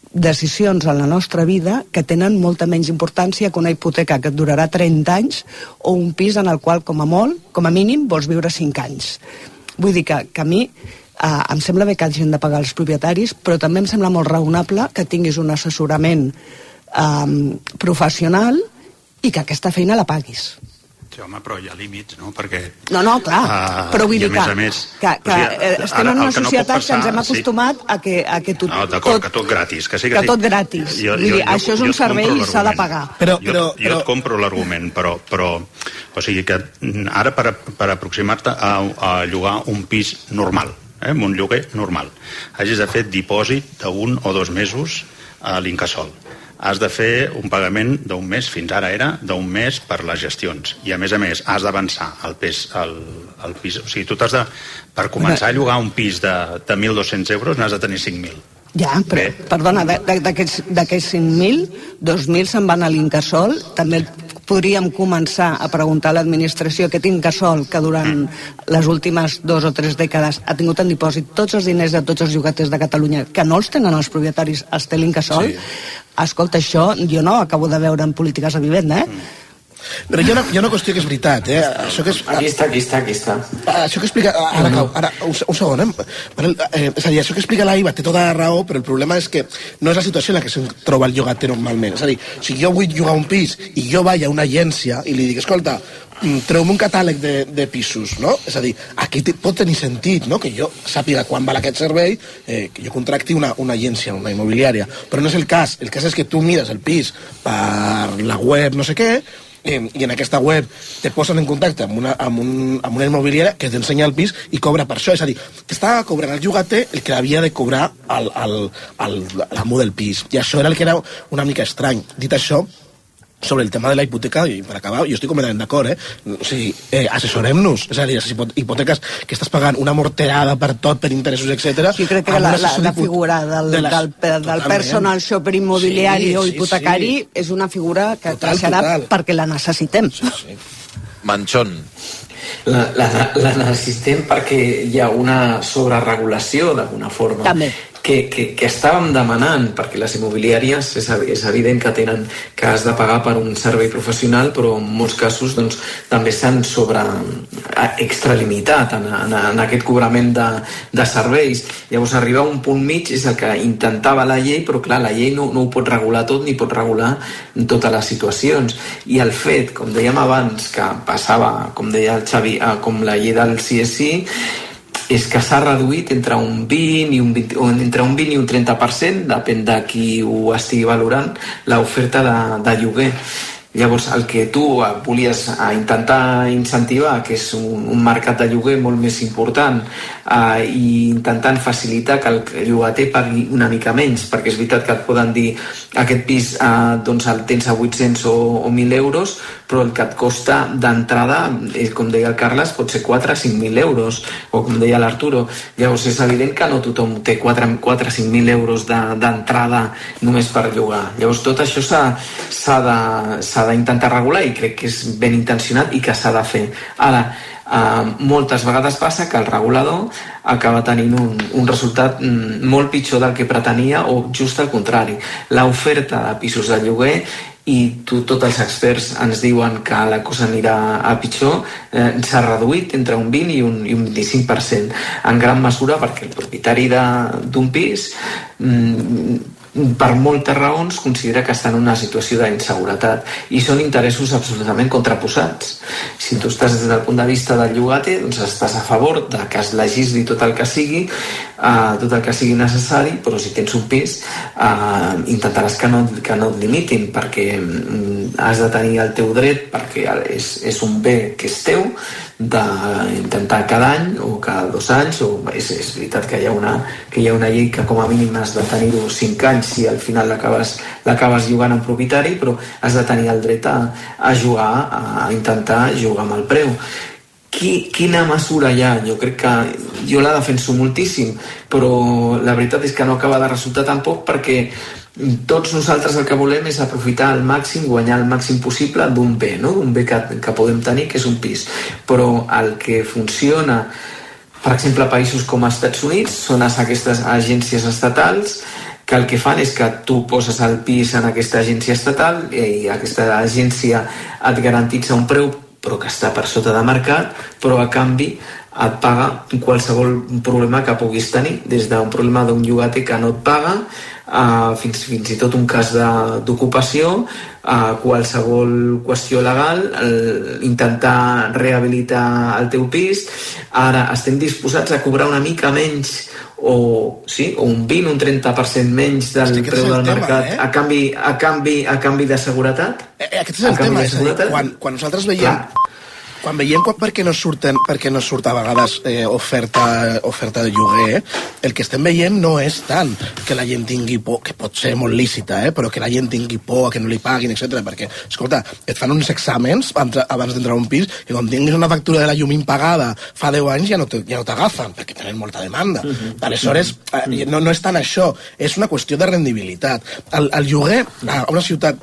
Speaker 14: decisions en la nostra vida que tenen molta menys importància que una hipoteca que et durarà trenta anys o un pis en el qual, com a molt, com a mínim, vols viure cinc anys. Vull dir que, que a mi eh, em sembla bé que hagin de pagar els propietaris, però també em sembla molt raonable que tinguis un assessorament eh, professional i que aquesta feina la paguis.
Speaker 13: Sí, home, però hi ha límits, no? Perquè...
Speaker 14: No, no, clar, uh, però vull dir que, més, que, que o sigui, estem ara, en una societat que, no passar, que ens hem acostumat sí. a que, a que tot...
Speaker 13: No, d'acord, que tot gratis. Que, sí, que,
Speaker 14: que
Speaker 13: sí.
Speaker 14: tot gratis. Jo, vull dir, jo, això és un servei i s'ha de pagar.
Speaker 13: Però, però, jo, jo però... et compro l'argument, però, però... O sigui que ara per, per aproximar-te a, a llogar un pis normal, eh, un lloguer normal, hagis de fer dipòsit d'un o dos mesos a l'Incasòl. Has de fer un pagament d'un mes, fins ara era d'un mes per les gestions, i a més a més has d'avançar el pis, el, el pis, o sigui, tu t'has de, per començar a llogar un pis de, de mil dos-cents euros n'has de tenir cinc mil.
Speaker 14: Ja, però, Bé. perdona, d'aquests cinc mil, dos mil se'n van a l'Incasòl, també podríem començar a preguntar a l'administració aquest Incasòl que durant les últimes dos o tres dècades ha tingut en dipòsit tots els diners de tots els llogaters de Catalunya, que no els tenen els propietaris, els té l'Incasòl. Sí. Escolta, això jo no acabo de veure en polítiques de vivenda, eh?
Speaker 15: Però hi ha, una, hi ha una qüestió que és veritat, eh? Això que és,
Speaker 16: aquí està, aquí està, aquí està.
Speaker 15: Això que explica... Ara, cau, ara un, un segon, eh? eh? És a dir, això que explica la Iva té tota la raó, però el problema és que no és la situació en la que se'n troba el llogater normalment. És a dir, si jo vull llogar un pis i jo vaig a una agència i li dic, escolta, treu-me un catàleg de, de pisos, no? És a dir, aquí pot tenir sentit, no?, que jo sàpiga quan val aquest servei, eh, que jo contracti una, una agència, una immobiliària, però no és el cas. El cas és que tu mires el pis per la web, no sé què, eh, i en aquesta web te posen en contacte amb una, amb un, amb una immobiliària que t'ensenya el pis i cobra per això. És a dir, t'està cobrant el llogater el que havia de cobrar el, el, el, l'amo del pis. I això era el que era una mica estrany. Dit això, sobre el tema de la hipoteca, i per acabar, jo estic completament d'acord, eh? O sigui, eh, assessorem-nos. És a dir, les hipoteques que estàs pagant una morterada per tot, per interessos, etcètera.
Speaker 14: Sí, crec que la, la, la figura del, de les... del, del personal shopper immobiliari sí, o hipotecari sí, sí. és una figura que creixerà perquè la necessitem.
Speaker 15: Sí, sí.
Speaker 12: Manchón.
Speaker 16: La, la, la necessitem perquè hi ha una sobreregulació d'alguna forma.
Speaker 14: També.
Speaker 16: Que, que, que estàvem demanant, perquè les immobiliàries és, és evident que tenen que has de pagar per un servei professional, però en molts casos doncs, també s'han sobre extralimitat en, en, en aquest cobrament de, de serveis. Llavors arribar a un punt mig és el que intentava la llei, però clar, la llei no, no ho pot regular tot ni pot regular totes les situacions, i el fet, com dèiem abans, que passava, com deia el Xavi, com la llei del C S I, és que s'ha reduït entre un vint i un vint, entre un vint i un trenta per cent, depèn de qui ho estigui valorant, l'oferta de, de lloguer. Llavors, el que tu volies intentar incentivar, que és un, un mercat de lloguer molt més important, eh, i intentant facilitar que el llogater pagui una mica menys, perquè és veritat que et poden dir aquest pis eh, doncs el tens a vuit-cents o, o mil euros, però el que et costa d'entrada, com deia el Carles, pot ser quatre o cinc mil euros, o com deia l'Arturo. Llavors és evident que no tothom té quatre o cinc mil euros d'entrada de, només per llogar. Llavors tot això s'ha, s'ha de s'ha d'intentar regular, i crec que és ben intencionat i que s'ha de fer. Ara, eh, moltes vegades passa que el regulador acaba tenint un, un resultat mm, molt pitjor del que pretenia, o just al contrari. L'oferta de pisos de lloguer, i tu, tots els experts ens diuen que la cosa anirà a pitjor, eh, s'ha reduït entre un vint i un, i un vint-i-cinc per cent, en gran mesura perquè el propietari d'un pis mm, per moltes raons considera que està en una situació d'inseguretat, i són interessos absolutament contraposats. Si tu estàs des del punt de vista del llogater, doncs estàs a favor de que es legisli tot el que sigui, eh, tot el que sigui necessari, però si tens un pis eh, intentaràs que no, que no et limitin, perquè mm, has de tenir el teu dret, perquè és, és un bé que és teu, d'intentar cada any o cada dos anys, o és, és veritat que hi ha una, que hi ha una llei que com a mínim has de tenir-ho cinc anys si al final l'acabes l'acabes jugant amb propietari, però has de tenir el dret a, a jugar, a intentar jugar amb el preu. Qui, quina mesura hi ha? Jo crec que jo la defenso moltíssim, però la veritat és que no acaba de resultar tampoc, perquè tots nosaltres el que volem és aprofitar al màxim, guanyar el màxim possible d'un bé, no? D'un bé que, que podem tenir, que és un pis. Però el que funciona, per exemple, a països com els Estats Units, són aquestes agències estatals que el que fan és que tu poses el pis en aquesta agència estatal i aquesta agència et garantitza un preu però que està per sota de mercat, però a canvi et paga qualsevol problema que puguis tenir, des d'un problema d'un llogater que no et paga a fins, fins i tot un cas d'ocupació, a qualsevol qüestió legal, el, intentar rehabilitar el teu pis. Ara estem disposats a cobrar una mica menys o, sí, o un vint, un trenta per cent menys del sí, preu del tema, mercat eh? a, canvi, a, canvi, a canvi de seguretat.
Speaker 15: Eh, aquest és el tema, és a dir, quan, quan nosaltres veiem Clar. Quan veiem quan, per què no surten, per què no surt a vegades eh, oferta, oferta de lloguer, el que estem veient no és tant que la gent tingui por, que pot ser molt lícita, eh, però que la gent tingui por, que no li paguin, etcètera. Perquè, escolta, et fan uns exàmens abans d'entrar a un pis i quan tinguis una factura de la llum impagada fa deu anys ja no t'agafen, ja no perquè tenen molta demanda. Uh-huh. Aleshores, eh, no, no és tant això, és una qüestió de rendibilitat. El, el lloguer a una ciutat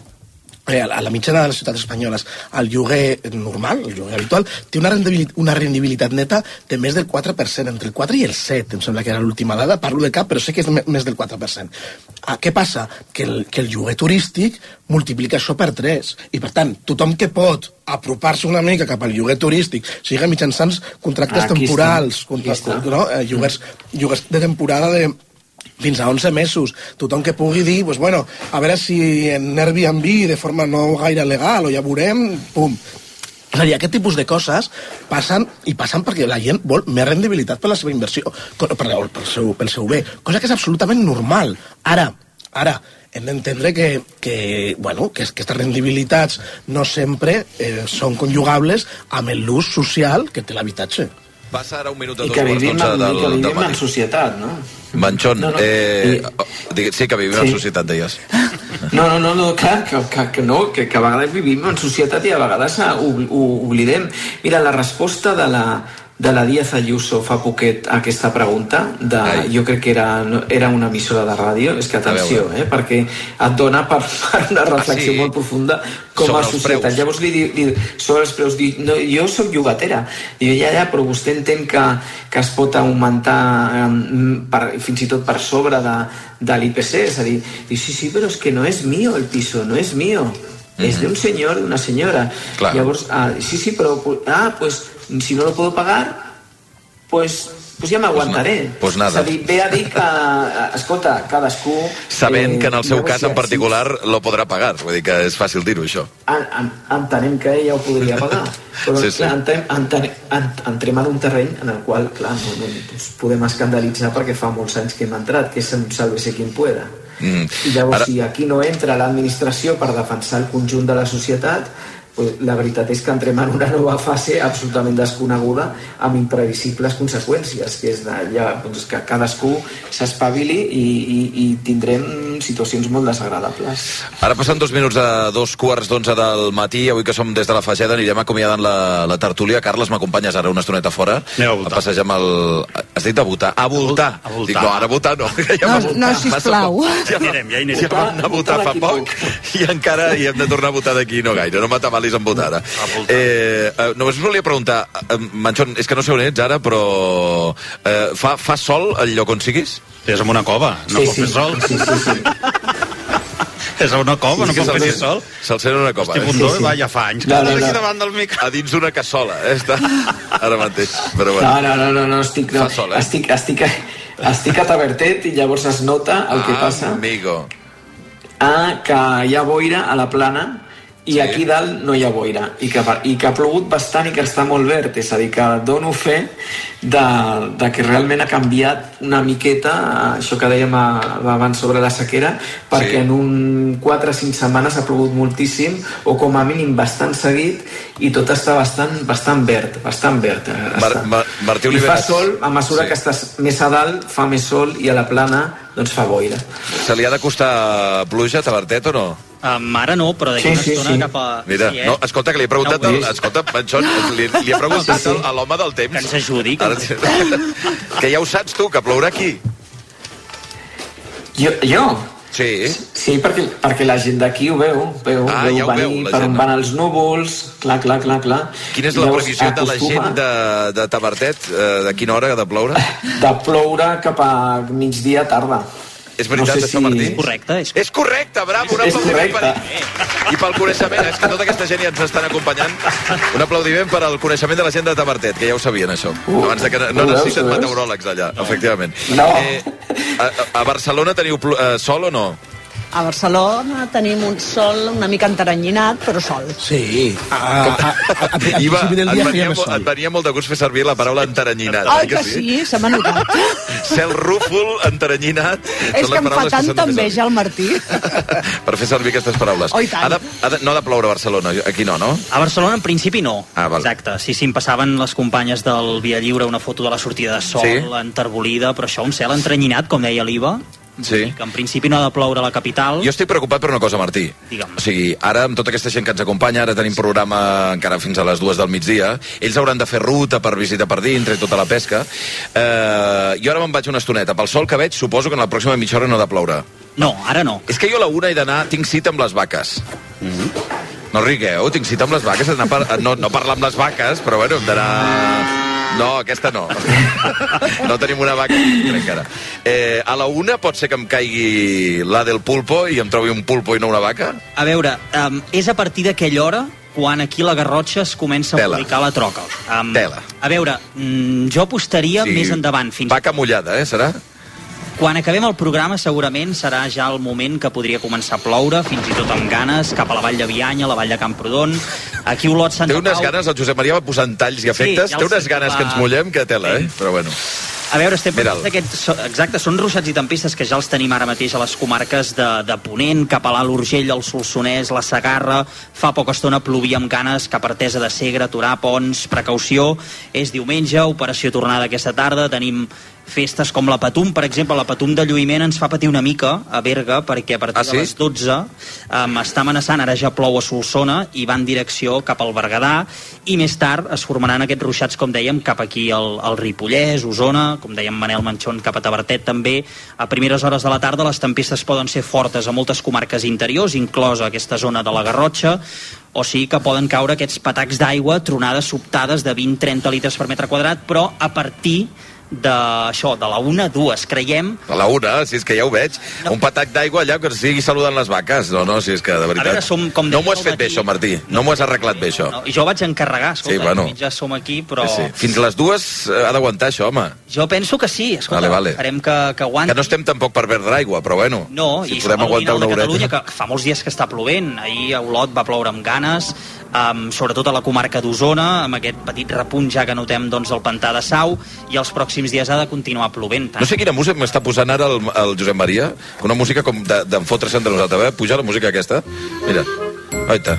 Speaker 15: a la mitjana de les ciutats espanyoles, el lloguer normal, el lloguer habitual, té una rendibilitat, una rendibilitat neta de més del quatre per cent, entre el quatre i el set, em sembla que era l'última dada, parlo de cap, però sé que és més del quatre per cent. Ah, què passa? Que el, que el lloguer turístic multiplica això per tres, i per tant, tothom que pot apropar-se una mica cap al lloguer turístic, sigui mitjançant contractes ah, temporals, contractes, no? eh, lloguers, lloguers de temporada de fins a onze mesos, tothom que pugui dir pues bueno, a veure si en Airbnb de forma no gaire legal o ja veurem, pum. És a dir, aquest tipus de coses passen i passen perquè la gent vol més rendibilitat per la seva inversió, per, pel, seu, pel seu bé, cosa que és absolutament normal. Ara, ara hem d'entendre que, que, bueno, que aquestes rendibilitats no sempre eh, són conjugables amb l'ús social que té l'habitatge.
Speaker 12: Passa ara un minut de
Speaker 16: dos
Speaker 12: quarts d'onze del,
Speaker 16: del matí. I que vivim
Speaker 12: en
Speaker 16: societat, no?
Speaker 12: Manchón, no, no. Eh,
Speaker 16: I...
Speaker 12: sí que vivim sí. en societat, deies.
Speaker 16: No, no, no, no clar, que, que, que no, que, que a vegades vivim en societat i a vegades ho, ho oblidem. Mira, la resposta de la, de la Díaz Ayuso fa poquet a aquesta pregunta, de, jo crec que era, era una emissora de ràdio, és que atenció, eh, perquè et dona per, per una reflexió ah, sí? molt profunda com sobre a societat. Llavors li diu, sobre els preus, diu, no, jo soc llogatera, diu, ja, ja, però vostè entén que, que es pot augmentar um, per, fins i tot per sobre de, de l'I P C, és a dir, diu, sí, sí, però és que no és mío el piso, no és mío, mm-hmm. és d'un senyor, d'una senyora. Clar. Llavors, ah, sí, sí, però, ah, pues, si no lo puedo pagar, pues, pues ja m'aguantaré.
Speaker 12: Pues, no, pues nada.
Speaker 16: És a dir, ve a dir que, escolta, cadascú...
Speaker 12: Sabent eh, que en el seu cas en
Speaker 16: si
Speaker 12: particular lo podrà pagar, vull dir que és fàcil dir-ho, això.
Speaker 16: En, en, entenem que ella ho podria pagar, però sí, sí. Clar, entrem, entrem, entrem en un terreny en el qual, clar, no, no, doncs podem escandalitzar perquè fa molts anys que hem entrat, que és un sálvese quien pueda. Mm. I llavors, Ara... si aquí no entra l'administració per defensar el conjunt de la societat, pues la veritat és que entrem en una nova fase absolutament desconeguda amb imprevisibles conseqüències, que és de, ja, doncs que cadascú s'espavili i, i, i tindrem situacions molt desagradables.
Speaker 12: Ara passen dos minuts a dos quarts d'onze del matí, avui que som des de la Fageda anirem acomiadant la, la tertúlia. Carles, m'acompanyes ara una estoneta fora?
Speaker 13: Aneu a votar.
Speaker 12: A passejar amb el... Has dit a votar? A voltar. A voltar. Dic, no, ara a votar no. Ja
Speaker 14: no, no, sisplau.
Speaker 12: Ja anirem, ja anirem. Ja vam anar a votar fa poc i encara hi hem de tornar a votar d'aquí no gaire. No m'atabalis en votar ara. Eh, eh, només us volia preguntar, eh, Manchón, és que no sé on ets ara, però eh, fa, fa sol al lloc on siguis?
Speaker 13: És en una cova, no
Speaker 16: sí,
Speaker 13: pot fer
Speaker 16: sí.
Speaker 13: sol. Sí, sí, sí. És una cova, no pot fer sol.
Speaker 12: Se'l sent una cova.
Speaker 13: Hosti, Bundó, sí, sí. Va, ja fa anys que no, no, no. Aquí davant del micro.
Speaker 12: A dins d'una cassola, eh, està ara mateix. Però bueno.
Speaker 16: No, no, no, no, no estic, no.
Speaker 12: Fa sol, eh?
Speaker 16: Estic, estic, estic a Tavertet i llavors es nota el
Speaker 12: ah,
Speaker 16: que passa.
Speaker 12: Amigo.
Speaker 16: Ah, que hi ha boira a la plana i sí. Aquí dalt no hi ha boira i que, i que ha plogut bastant i que està molt verd, és a dir, que dono fe de, de que realment ha canviat una miqueta això que dèiem abans sobre la sequera, perquè sí. En un quatre o cinc setmanes ha plogut moltíssim o com a mínim bastant seguit i tot està bastant, bastant verd bastant verd
Speaker 12: Mar, Mar, Martí Oliveras.
Speaker 16: I fa sol, a mesura sí. Que estàs més a dalt fa més sol i a la plana doncs fa boira.
Speaker 12: Se li ha de costar pluja a Tavertet o no?
Speaker 19: Um, ara no, però d'aquí
Speaker 16: sí,
Speaker 19: una
Speaker 16: sí,
Speaker 19: estona
Speaker 16: sí.
Speaker 19: cap a...
Speaker 12: Mira,
Speaker 19: sí, eh?
Speaker 12: no, escolta, que li he preguntat... No, el, escolta, Manchón, li, li he preguntat sí, sí. a l'home del temps...
Speaker 19: Que ens ajudi. Que...
Speaker 12: Ara, que ja ho saps tu, que plourà aquí.
Speaker 16: Jo? jo?
Speaker 12: Sí.
Speaker 16: Sí, perquè, perquè la gent d'aquí ho veu, veu,
Speaker 12: ah,
Speaker 16: veu
Speaker 12: ja
Speaker 16: venir
Speaker 12: veu,
Speaker 16: per
Speaker 12: gent,
Speaker 16: on van els núvols, clar, clar, clar, clar.
Speaker 12: Quina és la llavors, previsió de la gent de, de Tavertet? De quina hora de ploure?
Speaker 16: De ploure cap a migdia tarda.
Speaker 12: És veritat,
Speaker 19: no sé
Speaker 12: això,
Speaker 19: si...
Speaker 12: Martí?
Speaker 19: És correcte. És,
Speaker 12: és correcte, bravo, un aplaudiment per ell. I pel coneixement, és que tota aquesta gent ja ens estan acompanyant. Un aplaudiment per al coneixement de la gent de Tavertet, que ja ho sabien, això.
Speaker 19: Uh,
Speaker 12: Abans de que no, no necessiten meteoròlegs allà, no. Efectivament.
Speaker 19: No.
Speaker 12: Eh, a, a Barcelona teniu eh, sol o no?
Speaker 14: A Barcelona tenim un sol una mica enteranyinat, però sol.
Speaker 15: Sí. A, a, a, a, a
Speaker 12: Iva,
Speaker 15: principi del
Speaker 12: et
Speaker 15: dia
Speaker 12: venia,
Speaker 15: feia més sol.
Speaker 12: et venia molt de gust fer servir la paraula enteranyinat.
Speaker 14: Ai, que sí, se m'ha notat.
Speaker 12: Cel rúfol, enteranyinat...
Speaker 14: És que em fa tanta enveja el Martí.
Speaker 12: Per fer servir aquestes paraules.
Speaker 14: Oh, i tant.
Speaker 12: Ha de, ha de, no ha de ploure a Barcelona, aquí no, no?
Speaker 19: A Barcelona, en principi, no.
Speaker 12: Ah, val.
Speaker 19: Exacte. Sí, sí, em passaven les companyes del Via Lliure una foto de la sortida de sol,
Speaker 12: Sí?
Speaker 19: enterbolida, però això, un cel entrenyinat, com deia l'Iva,
Speaker 12: Sí.
Speaker 19: que en principi no ha de ploure a la capital.
Speaker 12: Jo estic preocupat per una cosa, Martí.
Speaker 19: Digue'm.
Speaker 12: O sigui, ara, amb tota aquesta gent que ens acompanya, ara tenim programa encara fins a les dues del migdia, ells hauran de fer ruta per visitar per dintre i tota la pesca. Eh, jo ara me'n vaig una estoneta. Pel sol que veig, suposo que en la pròxima mitja hora no ha de ploure.
Speaker 19: No, ara no.
Speaker 12: És que jo a la una he d'anar, tinc cita amb les vaques. Mm -hmm. No rigueu, tinc cita amb les vaques, he d'anar per, no, no parlar amb les vaques, però bueno, hem d'anar... No, aquesta no. No tenim una vaca encara. Eh, a la una pot ser que em caigui la del pulpo i em trobi un pulpo i no una vaca?
Speaker 19: A veure, um, és a partir d'aquella hora quan aquí a la Garrotxa es comença
Speaker 12: Tela.
Speaker 19: a publicar la troca. Um,
Speaker 12: Tela.
Speaker 19: A veure, mm, jo apostaria
Speaker 12: Sí.
Speaker 19: més endavant. Fins
Speaker 12: Vaca mullada, eh, serà?
Speaker 19: Quan acabem el programa segurament serà ja el moment que podria començar a ploure, fins i tot amb ganes, cap a la Vall de Bianya, la Vall de Camprodon, aquí a Olot, Santa
Speaker 12: Té unes
Speaker 19: Pau...
Speaker 12: ganes, el Josep Maria va posant talls i efectes,
Speaker 19: Sí, ja
Speaker 12: té
Speaker 19: el
Speaker 12: unes
Speaker 19: sé,
Speaker 12: ganes
Speaker 19: va.
Speaker 12: que ens mullem que tela, eh? Però bueno.
Speaker 19: A veure, estem
Speaker 12: Mira'l.
Speaker 19: pensant d'aquests... so- Exacte, són ruixats i tempestes que ja els tenim ara mateix a les comarques de, de Ponent, cap a l'Alt Urgell, el Solsonès, la Segarra. Fa poca estona plovia amb ganes cap a Artesa de Segre, Torà, Pons, precaució. És diumenge, operació tornada aquesta tarda, tenim festes com la Patum, per exemple. La Patum de lluïment ens fa patir una mica a Berga, perquè a partir
Speaker 12: Ah, sí?
Speaker 19: de les dotze um, està amenaçant, ara ja plou a Solsona i va en direcció cap al Berguedà, i més tard es formaran aquests ruixats, com dèiem, cap aquí al, al Ripollès, Osona, com dèiem, Manel Manchón cap a Tavertet també. A primeres hores de la tarda les tempestes poden ser fortes a moltes comarques interiors, inclosa aquesta zona de la Garrotxa, o sigui que poden caure aquests patacs d'aigua, tronades sobtades de vint a trenta litres per metre quadrat, però a partir d'això, de la una, dues, creiem...
Speaker 12: A la una, si és que ja ho veig. No. Un patac d'aigua allà que sigui saludant les vaques. No, no, si és que de veritat...
Speaker 19: A veure, som, com
Speaker 12: no m'ho has
Speaker 19: dèiem
Speaker 12: fet bé,
Speaker 19: aquí-
Speaker 12: això, Martí. No m'ho has arreglat bé, això.
Speaker 19: No, jo vaig encarregar, escolta,
Speaker 12: Sí, bueno.
Speaker 19: ja som aquí, però...
Speaker 12: Sí, sí. Fins les dues eh, ha d'aguantar això, home.
Speaker 19: Jo penso que sí, escolta,
Speaker 12: Vale, vale.
Speaker 19: farem que, que aguanti.
Speaker 12: Que no estem tampoc per perdre aigua, però bueno.
Speaker 19: No,
Speaker 12: si
Speaker 19: i
Speaker 12: podem
Speaker 19: som
Speaker 12: aguantar
Speaker 19: al
Speaker 12: una
Speaker 19: de Catalunya,
Speaker 12: horeta.
Speaker 19: que fa molts dies que està plovent. Ahir a Olot va ploure amb ganes, um, sobretot a la comarca d'Osona, amb aquest petit repunt ja que notem doncs, del pantà de Sau, i els pròxims dies ha de continuar plovent. Tant.
Speaker 12: No sé quina música m'està posant ara el, el Josep Maria, una música com d'enfotre-se'n de nosaltres. Eh? Puja la música aquesta. Mira. Oita.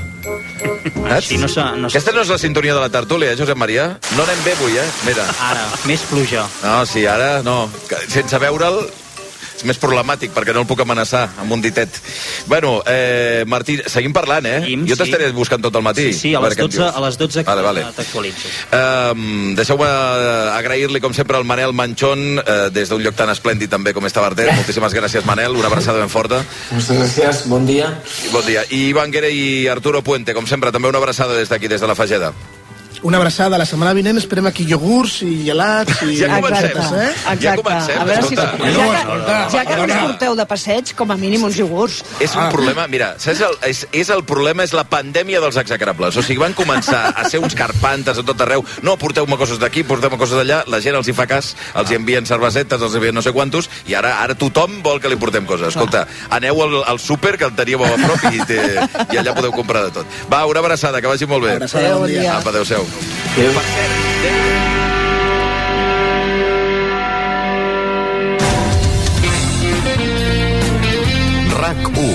Speaker 19: Així no s'ha- no s'ha-
Speaker 12: Aquesta no és la sintonia de la tertúlia, eh, Josep Maria? No anem bé avui, eh? Mira.
Speaker 19: Ara, més pluja.
Speaker 12: No, sí, ara no. Que sense veure'l és més problemàtic, perquè no el puc amenaçar amb un ditet. Bueno, eh, Martí, seguim parlant, eh?
Speaker 19: Seguim,
Speaker 12: jo t'estaré
Speaker 19: sí.
Speaker 12: buscant tot el matí.
Speaker 19: Sí, sí, a
Speaker 12: veure
Speaker 19: les
Speaker 12: què em
Speaker 19: dotze,
Speaker 12: dius.
Speaker 19: a les dotze
Speaker 12: Vale, vale.
Speaker 19: t'actualitzo.
Speaker 12: Um, Deixeu-me agrair-li, com sempre, al Manel Manchón, eh, des d'un lloc tan esplèndid també com és Tavertet. Moltíssimes gràcies, Manel. Una abraçada ben forta.
Speaker 16: Muchas gracias, bon dia.
Speaker 12: Bon dia. I Ivan Guerra i Arturo Puente, com sempre, també una abraçada des d'aquí, des de la Fageda.
Speaker 15: Una abraçada. La setmana vinent esperem aquí iogurts i gelats i...
Speaker 12: Ja comencem.
Speaker 14: Exacte,
Speaker 15: Eh?
Speaker 14: exacte.
Speaker 12: Ja comencem,
Speaker 14: A veure si,
Speaker 12: escolta.
Speaker 14: ja que, ja que no us porteu de passeig, com a mínim uns iogurts.
Speaker 12: És un problema, mira, saps el, és, és el problema, és la pandèmia dels execrables. O sigui, van començar a ser uns carpantes a tot arreu. No, porteu-me coses d'aquí, porteu-me coses d'allà, la gent els hi fa cas, els hi envien cervesetes, els hi envien no sé quantos, i ara ara tothom vol que li portem coses. Escolta, aneu al, al súper, que el teníeu a prop, i, té, i allà podeu comprar de tot. Va, una abraçada, que vagi molt bé.
Speaker 15: Abraçada, bon dia.
Speaker 12: Apa, adéu-siau.
Speaker 20: RAC u.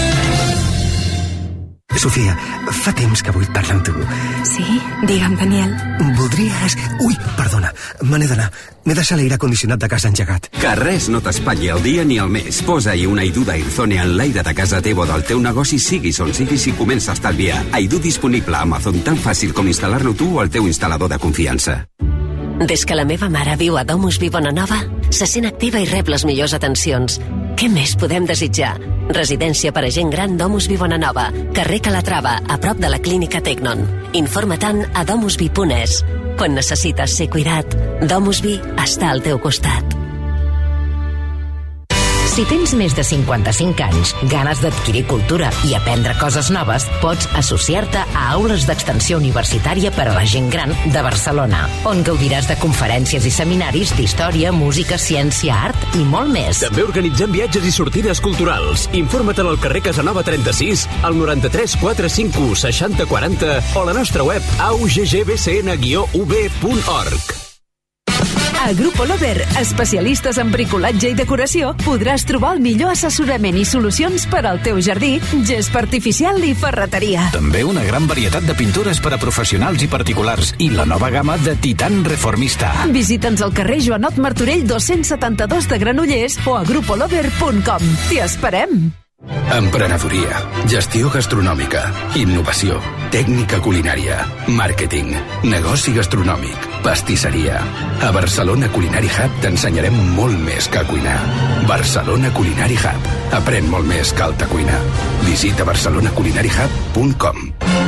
Speaker 20: Sofia, fa temps que vull parlar amb tu.
Speaker 21: Sí? Digue'm, Daniel.
Speaker 20: Voldries... Ui, perdona, me n'he d'anar. M'he deixat l'aire condicionat de casa engegat.
Speaker 22: Que res no t'espatlli el dia ni el mes. Posa-hi una Aidu d'Airzone en l'aire de casa teva o del teu negoci, siguis on siguis, i comença a estalviar. Aidu disponible a Amazon, tan fàcil com instal·lar-lo tu o el teu instal·lador de confiança.
Speaker 23: Des que la meva mare viu a Domus Vi Bonanova, se sent activa i rep les millors atencions. Què més podem desitjar? Residència per a gent gran Domus Vi Bonanova, carrer Calatrava, a prop de la clínica Tecnon. Informa-te'n a domusvi punt es. Quan necessites ser cuidat, Domus Vi està al teu costat.
Speaker 1: Si tens més de cinquanta-cinc anys, ganes d'adquirir cultura i aprendre coses noves, pots associar-te a Aules d'Extensió Universitària per a la gent gran de Barcelona, on gaudiràs de conferències i seminaris d'història, música, ciència, art i molt més.
Speaker 2: També organitzem viatges i sortides culturals. Informa't al carrer Casanova trenta-sis, al noranta-tres quatre cinc u seixanta quaranta o a la nostra web a u g g b c n guió u b punt org.
Speaker 4: A Grupo Lover, especialistes en bricolatge i decoració, podràs trobar el millor assessorament i solucions per al teu jardí, gespa artificial i ferreteria.
Speaker 24: També una gran varietat de pintures per a professionals i particulars i la nova gamma de Titan Reformista.
Speaker 4: Visita'ns al carrer Joanot Martorell dos-cents setanta-dos de Granollers o a grupolover punt com. T'hi esperem!
Speaker 24: Emprenedoria, gestió gastronòmica, innovació, tècnica culinària, màrqueting, negoci gastronòmic, pastisseria. A Barcelona Culinary Hub t'ensenyarem molt més que a cuinar. Barcelona Culinary Hub. Aprèn molt més que alta cuina. Visita barcelona culinary hub punt com.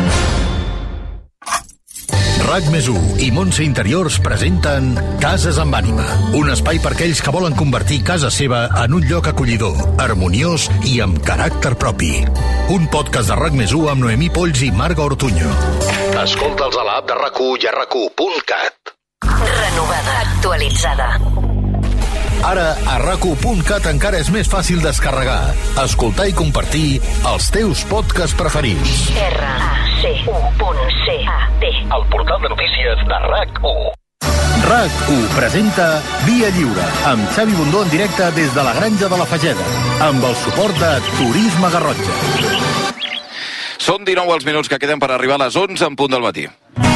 Speaker 10: RAC més u i Montse Interiors presenten Cases amb ànima, un espai per aquells que volen convertir casa seva en un lloc acollidor, harmoniós i amb caràcter propi. Un podcast de RAC més u amb Noemí Polls i Marga Ortuño. Escolta'ls a l'app de RAC u i a rac u punt cat.
Speaker 23: Renovada, actualitzada.
Speaker 10: Ara, a rac u punt cat encara és més fàcil descarregar, escoltar i compartir els teus podcasts preferits.
Speaker 23: R A C U punt C A T.
Speaker 10: El portal de notícies de RAC u. RAC u presenta Via Lliure, amb Xavi Bundó en directe des de la Granja de la Fageda, amb el suport de Turisme Garrotxa.
Speaker 12: Són dinou els minuts que queden per arribar a les onze en punt del matí.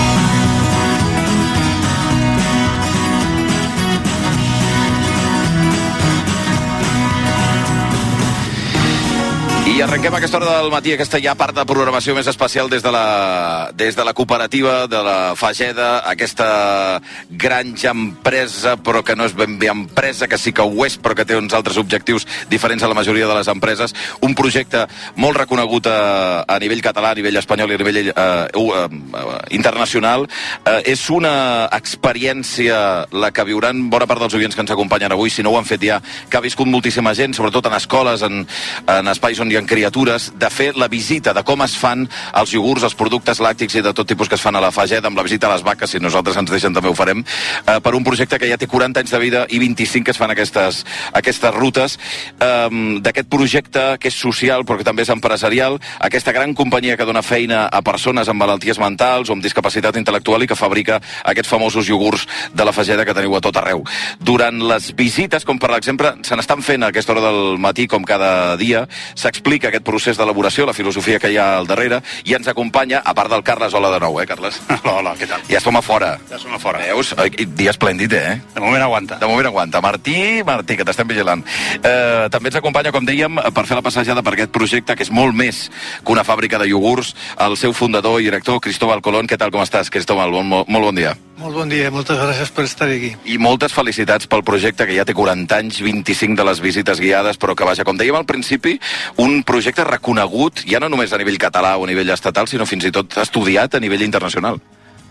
Speaker 12: I arrenquem aquesta hora del matí, aquesta ja part de programació més especial des de la, des de la cooperativa de la Fageda, aquesta granja empresa, però que no és ben bé empresa, que sí que ho és, però que té uns altres objectius diferents a la majoria de les empreses. Un projecte molt reconegut a, a nivell català, a nivell espanyol i a nivell uh, uh, uh, internacional. Uh, és una experiència la que viuran bona part dels oients que ens acompanyen avui, si no ho han fet ja, que ha viscut moltíssima gent, sobretot en escoles, en, en espais on hi ha criatures, de fer la visita de com es fan els iogurts, els productes làctics i de tot tipus que es fan a la Fageda, amb la visita a les vaques, si nosaltres ens deixen també ho farem, eh, per un projecte que ja té quaranta anys de vida i vint-i-cinc que es fan aquestes, aquestes rutes, eh, d'aquest projecte que és social però que també és empresarial, aquesta gran companyia que dona feina a persones amb malalties mentals o amb discapacitat intel·lectual i que fabrica aquests famosos iogurts de la Fageda que teniu a tot arreu. Durant les visites, com per exemple, se n'estan fent a aquesta hora del matí, com cada dia, s'explica aquest procés d'elaboració, la filosofia que hi ha al darrere, i ens acompanya, a part del Carles. Hola de nou, eh, Carles?
Speaker 13: Hola, hola, què tal?
Speaker 12: Ja som a fora.
Speaker 13: Ja som a fora.
Speaker 12: Veus? Dia esplèndid, eh?
Speaker 13: De moment aguanta.
Speaker 12: De moment aguanta. Martí, Martí, que t'estem vigilant. Eh, també ens acompanya, com dèiem, per fer la passejada per aquest projecte, que és molt més que una fàbrica de iogurts, el seu fundador i director, Cristóbal Colón. Què tal, com estàs, Cristóbal? Bon, molt, molt bon dia.
Speaker 25: Molt bon dia, moltes gràcies per estar aquí.
Speaker 12: I moltes felicitats pel projecte que ja té quaranta anys, vint-i-cinc de les visites guiades, però que, vaja, com dèiem al principi, un projecte reconegut, ja no només a nivell català o a nivell estatal, sinó fins i tot estudiat a nivell internacional.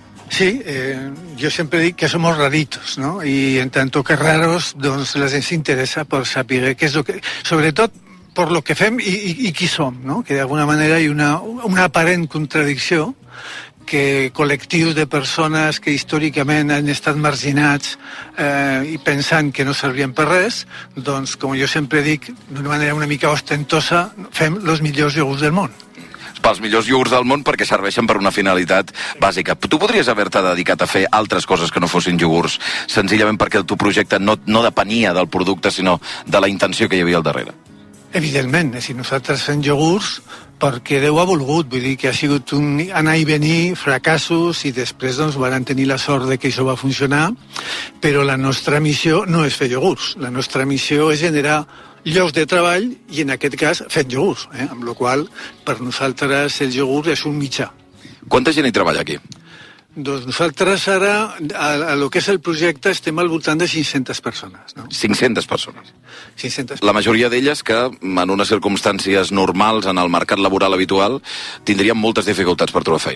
Speaker 25: Sí, eh, yo siempre digo que somos raritos, ¿no? Y en tanto que raros, doncs la gent s'interessa per saber què és lo que... Sobretot per lo que fem i, i, i qui som, no? Que d'alguna manera hi ha una, una aparent contradicció que col·lectius de persones que històricament han estat marginats eh, i pensant que no servien per res, doncs, com jo sempre dic, d'una manera una mica ostentosa, fem els millors iogurts del món.
Speaker 12: Pels millors iogurts del món perquè serveixen per una finalitat bàsica. Tu podries haver-te dedicat a fer altres coses que no fossin iogurts, senzillament perquè el teu projecte no, no depenia del producte, sinó de la intenció que hi havia al darrere.
Speaker 25: Evidentment, si nosaltres fem iogurts perquè Déu ha volgut, vull dir que ha sigut un anar i venir, fracassos, i després doncs van tenir la sort de que això va funcionar, però la nostra missió no és fer iogurts, la nostra missió és generar llocs de treball i en aquest cas fent iogurts, eh? Amb la qual per nosaltres el iogurt és un mitjà.
Speaker 12: Quanta gent hi treballa aquí?
Speaker 25: Doncs nosaltres ara, a, a lo que és el projecte, estem al voltant de cinc-centes persones. No?
Speaker 12: cinc-centes persones.
Speaker 25: cinc-centes.
Speaker 12: La majoria d'elles que, en unes circumstàncies normals, en el mercat laboral habitual, tindrien moltes dificultats per trobar feina.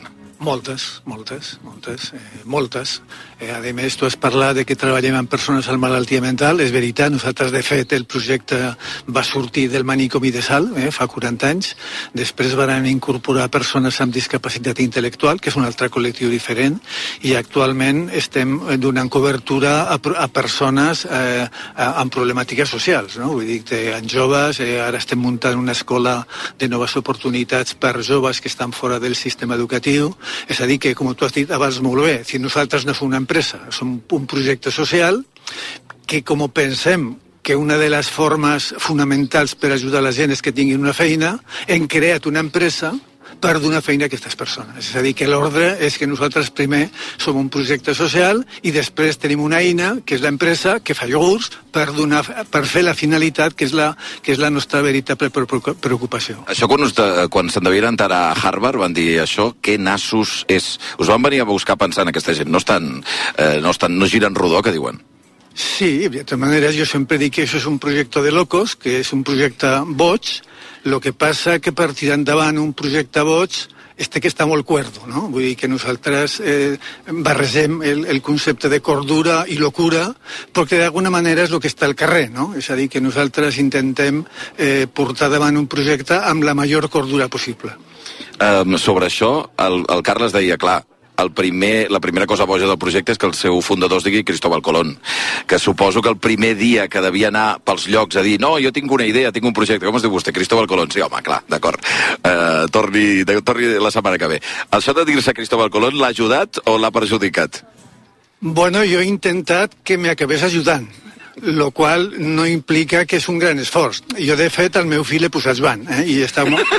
Speaker 25: Moltes, moltes, moltes, eh, moltes. Eh, a més, tu has parlat de que treballem amb persones amb malaltia mental. És veritat, nosaltres, de fet, el projecte va sortir del manicomi de Salt, eh, fa quaranta anys. Després van incorporar persones amb discapacitat intel·lectual, que és un altre col·lectiu diferent, i actualment estem donant cobertura a, a persones eh, amb problemàtiques socials, no? Vull dir, en joves, eh, ara estem muntant una escola de noves oportunitats per joves que estan fora del sistema educatiu. És a dir, que, com tu has dit abans molt bé, si nosaltres no som una empresa, som un projecte social que, com pensem que una de les formes fonamentals per ajudar la gent és que tinguin una feina, hem creat una empresa per donar feina a aquestes persones. És a dir, que l'ordre és que nosaltres primer som un projecte social i després tenim una eina, que és l'empresa, que fa iogurts, per, donar, per fer la finalitat, que és la, que és la nostra veritable preocupació.
Speaker 12: Això quan, us de, quan se'n devien entrar a Harvard van dir això, què nassos és? Us van venir a buscar pensant aquesta gent, no estan, eh, no estan, no giren rodó, que diuen?
Speaker 25: Sí, de totes maneres jo sempre dic que això és un projecte de locos, que és un projecte boig. Lo que passa que per tirar endavant un projecte boig este que està molt cuerdo, no? Vull dir que nosaltres eh, barregem el, el concepte de cordura i locura, perquè d'alguna manera és el que està al carrer, no? És a dir, que nosaltres intentem eh, portar davant un projecte amb la major cordura possible.
Speaker 12: Um, sobre això, el, el Carles deia, clar, el primer, la primera cosa boja del projecte és que el seu fundador es digui Cristóbal Colón, que suposo que el primer dia que devia anar pels llocs a dir no, jo tinc una idea, tinc un projecte, com es diu vostè? Cristóbal Colón, sí, home, clar, d'acord, uh, torni, torni la setmana que ve. Això de dir-se Cristóbal Colón l'ha ajudat o l'ha perjudicat?
Speaker 25: Bueno, jo he intentat que m'acabés ajudant, lo qual no implica que és un gran esforç. Jo, de fet, al meu fill he posat Joan, eh? I està molt...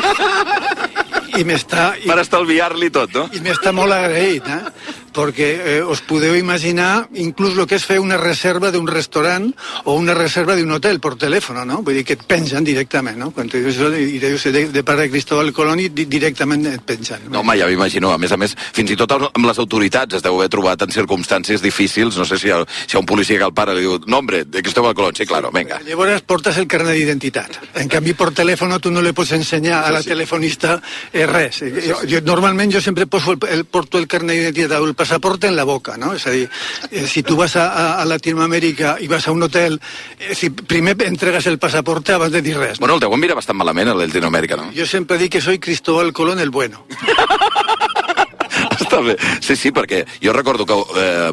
Speaker 25: I m'està...
Speaker 12: Per estalviar-li tot, no?
Speaker 25: I m'està molt agraït, eh? Perquè eh, us podeu imaginar inclús el que és fer una reserva d'un restaurant o una reserva d'un hotel per telèfon, no? Vull dir que et pengen directament, no? Quan tu dius això, i dius de, de part de Cristóbal Colón i di directament et pengen.
Speaker 12: No, home, ja m'imagino. A més a més, fins i tot amb les autoritats es deu haver trobat en circumstàncies difícils. No sé si, el, si a un policia que el pare li diu nombre de Cristóbal Colón, sí, claro, venga.
Speaker 25: Llavors portes el carnet d'identitat. En canvi, per telèfon tu no li pots ensenyar a la telefonista eh, res. Jo, jo, normalment jo sempre poso el, el, porto el carnet d'identitat o el passaport en la boca, no? És a dir, eh, si tu vas a, a, a Latinoamèrica i vas a un hotel, eh, si primer entregues el passaport abans de dir res.
Speaker 12: Bueno, el teu em mira bastant malament, el Latinoamèrica, no?
Speaker 25: Jo sempre dic que soy Cristóbal Colón el bueno.
Speaker 12: Està bé. Sí, sí, perquè jo recordo que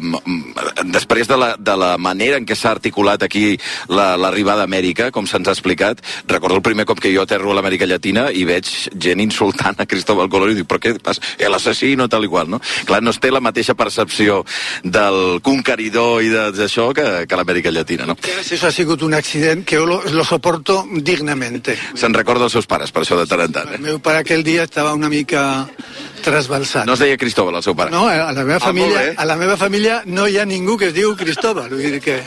Speaker 12: eh, després de la, de la manera en què s'ha articulat aquí l'arribada la, a Amèrica, com se'ns ha explicat, recordo el primer cop que jo aterro a l'Amèrica Llatina i veig gent insultant a Cristóbal Colón i dic, però què passa? L'assassino, tal i qual, no? Clar, no es té la mateixa percepció del conqueridor i d'això que, que l'Amèrica Llatina, no?
Speaker 25: Això ha sigut un accident que jo lo, lo soporto dignamente.
Speaker 12: Se'n recorda els seus pares, per això de tant en tant. Eh?
Speaker 25: El meu pare aquell dia estava una mica trasbalsat.
Speaker 12: No es deia Cristóbal, el seu pare?
Speaker 25: No, a la meva família, a la meva família no hi ha ningú que es diu Cristóbal. Vull dir que...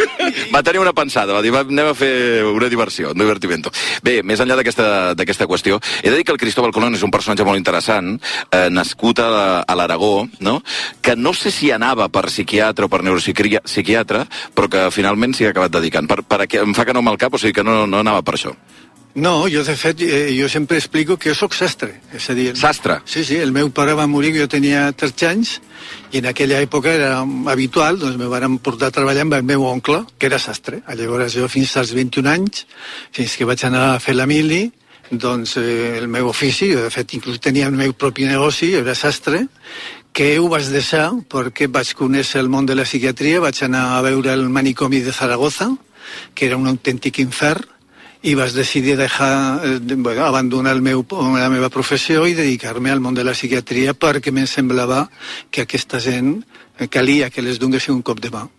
Speaker 12: Va tenir una pensada, va dir, va, anem a fer una diversió, un divertimento. Bé, més enllà d'aquesta qüestió, he de dir que el Cristóbal Colón és un personatge molt interessant, eh, nascut a, a l'Aragó, no? Que no sé si anava per psiquiatre o per neuropsiquiatre, però que finalment s'hi ha acabat dedicant. Per, per aquí, em fa que no amb el cap, o sigui que no, no anava per això.
Speaker 25: No, jo de fet, eh, jo sempre explico que jo soc sastre. És a dir,
Speaker 12: sastre?
Speaker 25: Sí, sí, el meu pare va morir, jo tenia tretze anys, i en aquella època era habitual, doncs me van portar a treballar amb el meu oncle, que era sastre. Llavors jo fins als vint-i-un anys, fins que vaig anar a fer la mili, doncs eh, el meu ofici, jo de fet inclús tenia el meu propi negoci, jo era sastre, que ho vaig deixar perquè vaig conèixer el món de la psiquiatria, vaig anar a veure el manicomi de Zaragoza, que era un autèntic infern, i vaig decidir dejar, eh, bueno, abandonar el meu, la meva professió i dedicar-me al món de la psiquiatria perquè em semblava que aquesta gent calia que les donés un cop de mà.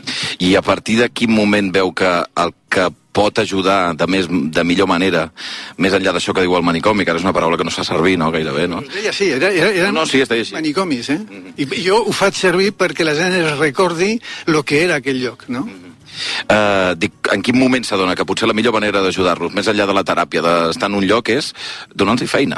Speaker 12: I a partir de quin moment veu que el que pot ajudar de, més, de millor manera, més enllà d'això que diu el manicomi, que ara és una paraula que no s'ha servir, no, gairebé, no?
Speaker 25: Es deia així, era, era, eren
Speaker 12: no, no, sí, es deia així.
Speaker 25: Manicomis, eh? Mm-hmm. I jo ho faig servir perquè la gent es recordi el que era aquell lloc, no? Mm-hmm.
Speaker 12: Uh, dic, en quin moment s'adona que potser la millor manera d'ajudar-los, més enllà de la teràpia, d'estar en un lloc, és donar-los feina?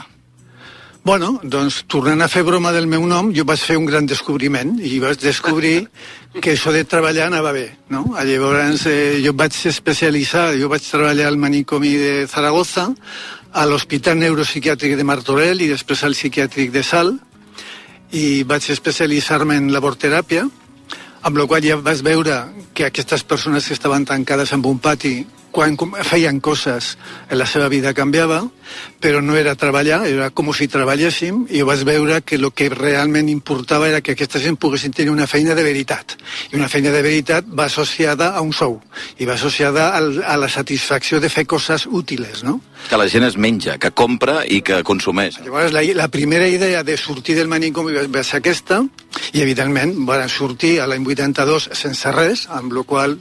Speaker 25: Bueno, doncs, tornant a fer broma del meu nom, jo vaig fer un gran descobriment i vaig descobrir que això de treballar anava bé, no? Llavors, eh, jo vaig especialitzar, jo vaig treballar al manicomi de Zaragoza, a l'Hospital Neuropsiquiàtric de Martorell i després al psiquiàtric de Salt, i vaig especialitzar-me en laborteràpia, amb la qual ja vas veure que aquestes persones que estaven tancades en un pati, quan feien coses, la seva vida canviava, però no era treballar, era com si treballéssim, i vaig veure que el que realment importava era que aquesta gent poguessin tenir una feina de veritat. I una feina de veritat va associada a un sou, i va associada al, a la satisfacció de fer coses útils, no?
Speaker 12: Que la gent es menja, que compra i que consumeix.
Speaker 25: Llavors, la, la primera idea de sortir del manicomi va ser aquesta, i evidentment van sortir a l'any vuitanta-dos sense res, amb la qual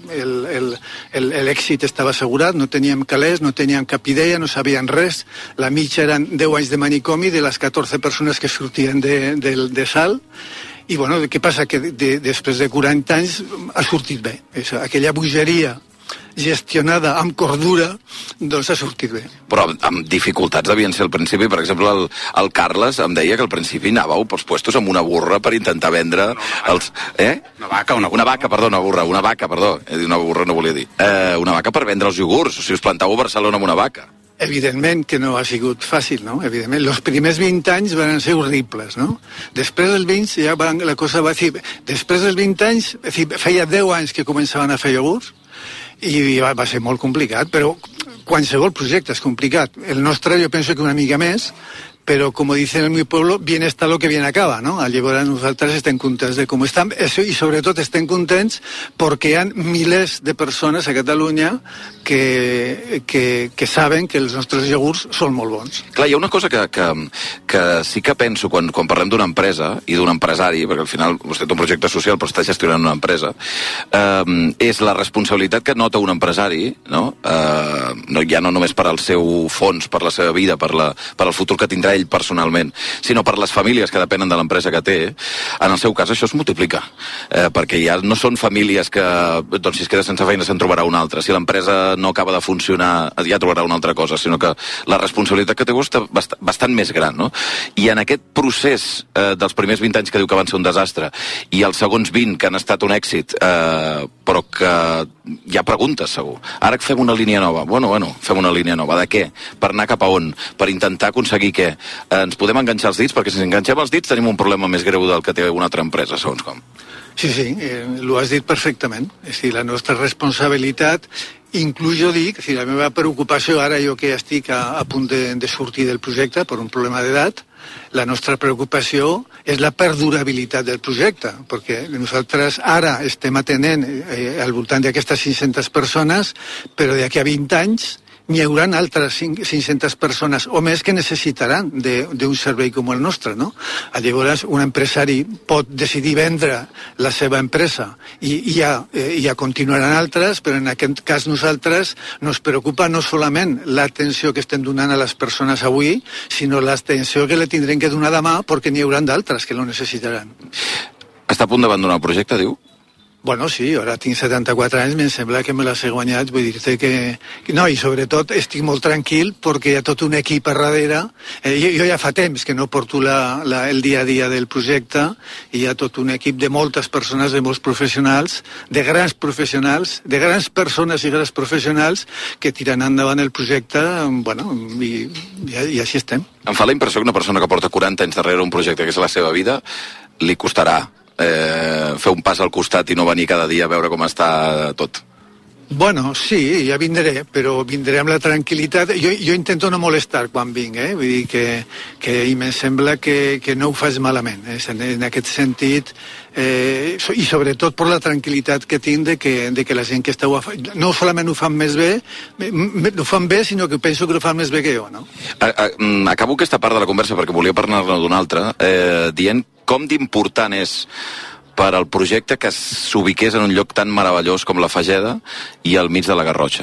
Speaker 25: l'èxit estava assegurat, no teníem calés, no teníem cap idea, no sabien res, la mitja eren deu anys de manicomi de les catorze persones que sortien de, de, de sal, i bueno, què passa? Que de, després de quaranta anys ha sortit bé. És, aquella bogeria gestionada amb cordura, doncs ha sortit bé.
Speaker 12: Però amb dificultats devien ser al principi. Per exemple, el, el Carles em deia que al principi anàveu pels puestos amb una burra per intentar vendre no, els... Eh?
Speaker 13: Una vaca, una,
Speaker 12: una vaca, perdó, una burra, una vaca, perdó. He dit una burra, no volia dir. Eh, una vaca per vendre els iogurts. O sigui, us plantàveu a Barcelona amb una vaca.
Speaker 25: Evidentment que no ha sigut fàcil, no? Evidentment, els primers vint anys van ser horribles, no? Després dels vint, ja van, la cosa va... Dir, després dels vint anys, dir, feia deu anys que començaven a fer iogurts, i va, va ser molt complicat, però qualsevol projecte és complicat. El nostre, jo penso que una mica més, però, com dicen en mi pueblo, bien está lo que bien acaba, no? Llavors nosaltres estem contents de com estem, i sobretot estem contents perquè hi ha milers de persones a Catalunya que, que, que saben que els nostres iogurts són molt bons.
Speaker 12: Clar, hi ha una cosa que, que, que sí que penso quan, quan parlem d'una empresa i d'un empresari, perquè al final vostè té un projecte social però està gestionant una empresa, eh, és la responsabilitat que nota un empresari, no? Eh, no, ja no només per al seu fons, per la seva vida, per, la, per al futur que tindrà ell personalment, sinó per les famílies que depenen de l'empresa que té. En el seu cas això es multiplica, eh, perquè ja no són famílies que, doncs si es queda sense feina se'n trobarà una altra, si l'empresa no acaba de funcionar ja trobarà una altra cosa, sinó que la responsabilitat que té vostè és bastant més gran, no? I en aquest procés eh, dels primers vint anys que diu que van ser un desastre i els segons vint que han estat un èxit, eh, però que hi ha preguntes segur, ara que fem una línia nova, bueno, bueno, fem una línia nova, de què? Per anar cap a on? Per intentar aconseguir què? Eh, ens podem enganxar els dits, perquè si ens enganxem els dits tenim un problema més greu del que té una altra empresa, segons com.
Speaker 25: Sí, sí, eh, l'ho has dit perfectament. És a dir, la nostra responsabilitat, inclús jo dic, és a dir, la meva preocupació ara, jo que estic a, a punt de, de sortir del projecte per un problema d'edat, la nostra preocupació és la perdurabilitat del projecte, perquè nosaltres ara estem atenent eh, al voltant d'aquestes cinc-centes persones, però d'aquí a vint anys n'hi haurà altres cinc-centes persones o més que necessitaran d'un servei com el nostre, no? Llavors, un empresari pot decidir vendre la seva empresa i, i, ja, eh, ja continuaran altres, però en aquest cas nosaltres nos preocupa no solament l'atenció que estem donant a les persones avui, sinó l'atenció que le tindrem que donar demà perquè n'hi haurà d'altres que lo necessitaran.
Speaker 12: Està a punt d'abandonar el projecte, diu?
Speaker 25: Bueno, sí, ara tinc setanta-quatre anys, em sembla que me les he guanyat, vull dir-te que... No, i sobretot estic molt tranquil perquè hi ha tot un equip a darrere. Eh, jo, jo ja fa temps que no porto la, la, el dia a dia del projecte i hi ha tot un equip de moltes persones, de molts professionals, de grans professionals, de grans persones i grans professionals que tiran endavant el projecte, bueno, i, i, i així estem.
Speaker 12: Em fa la impressió que una persona que porta quaranta anys darrere un projecte que és la seva vida li costarà Eh, fer un pas al costat i no venir cada dia a veure com està tot.
Speaker 25: Bueno, sí, ja vindré, però vindré amb la tranquil·litat. Jo, jo intento no molestar quan vinc, eh? Vull dir que, que i em sembla que, que no ho fas malament. Eh? En, en aquest sentit, eh, i sobretot per la tranquil·litat que tinc de que, de que la gent que esteu... No solament ho fan més bé, ho fan bé, sinó que penso que ho fan més bé que jo, no?
Speaker 12: A, a, acabo aquesta part de la conversa perquè volia parlar-ne d'una altra, eh, dient com d'important és per al projecte que s'ubiqués en un lloc tan meravellós com la Fageda i al mig de la Garrotxa.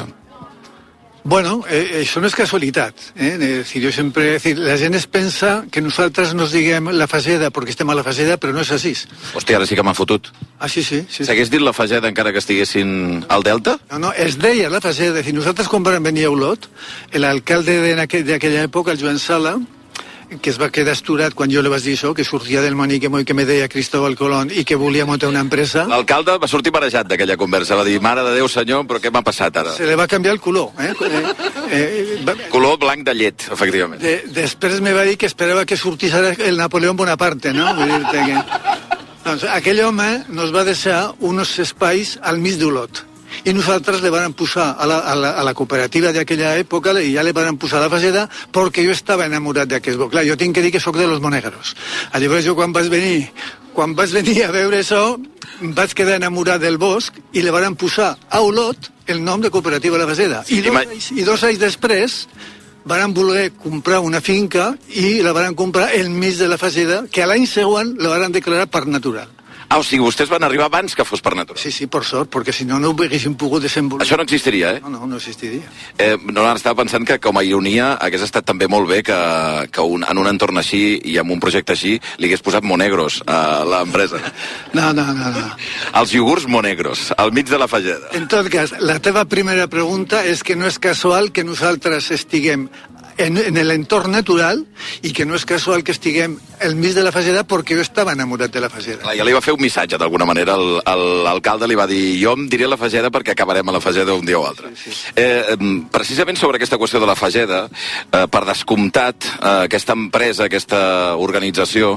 Speaker 25: Bueno, eh, això no és casualitat. Eh? Es decir, jo sempre, es decir, la gent es pensa que nosaltres nos diguem la Fageda perquè estem a la Fageda, però no és així.
Speaker 12: Hòstia, ara sí que m'ha fotut.
Speaker 25: Ah, sí, sí. sí
Speaker 12: S'hagués dit la Fageda encara que estiguessin al Delta?
Speaker 25: No, no, es deia la Fageda. Es decir, nosaltres quan vam venir a Olot, l'alcalde d'aquella època, el Joan Sala, que es va quedar esturat quan jo li vaig dir això, que sortia del Maníquemo i que me deia Cristóbal Colón i que volia muntar una empresa.
Speaker 12: L'alcalde va sortir marejat d'aquella conversa, va dir, mare de Déu senyor, però què m'ha passat ara?
Speaker 25: Se li va canviar el color. Eh? Eh, eh, va...
Speaker 12: Color blanc de llet, efectivament.
Speaker 25: De, després me va dir que esperava que sortís ara el Napoleón Bonaparte, no? Vull dir-te que... Doncs aquell home nos va deixar uns espais al mig d'Olot. I nosaltres le van posar a la, a la, a la cooperativa d'aquella època i ja le van posar la faceta perquè jo estava enamorat d'aquest bosc. Clar, jo tinc que dir que sóc de los monegros. Llavors jo quan vaig venir quan vaig venir a veure això vaig quedar enamorat del bosc i le van posar a Olot el nom de cooperativa La Faceda. I dos, anys, i dos anys després van voler comprar una finca i la van comprar el mig de La Faceda, que a l'any següent la van declarar parc natural.
Speaker 12: Ah, o sigui, vostès van arribar abans que fos per natural.
Speaker 25: Sí, sí, per sort, perquè si no, no ho haguéssim pogut desenvolupar.
Speaker 12: Això no existiria, eh?
Speaker 25: No, no, no existiria.
Speaker 12: Eh, no, estava pensant que, com a ironia, hagués estat també molt bé que, que un, en un entorn així i amb un projecte així li hagués posat Monegros a l'empresa.
Speaker 25: No, no, no, no.
Speaker 12: Els iogurts Monegros, al mig de La Faceda.
Speaker 25: En tot cas, la teva primera pregunta és que no és casual que nosaltres estiguem en, en l'entorn natural i que no és casual que estiguem al mig de La Faceda perquè jo estava enamorat de La Faceda.
Speaker 12: Clar, ja li va fer un missatge d'alguna manera, l'alcalde li va dir jo em diré La Faceda perquè acabarem a La Faceda un dia o altre. Sí, sí. Eh, precisament sobre aquesta qüestió de La Faceda, eh, per descomptat, eh, aquesta empresa, aquesta organització,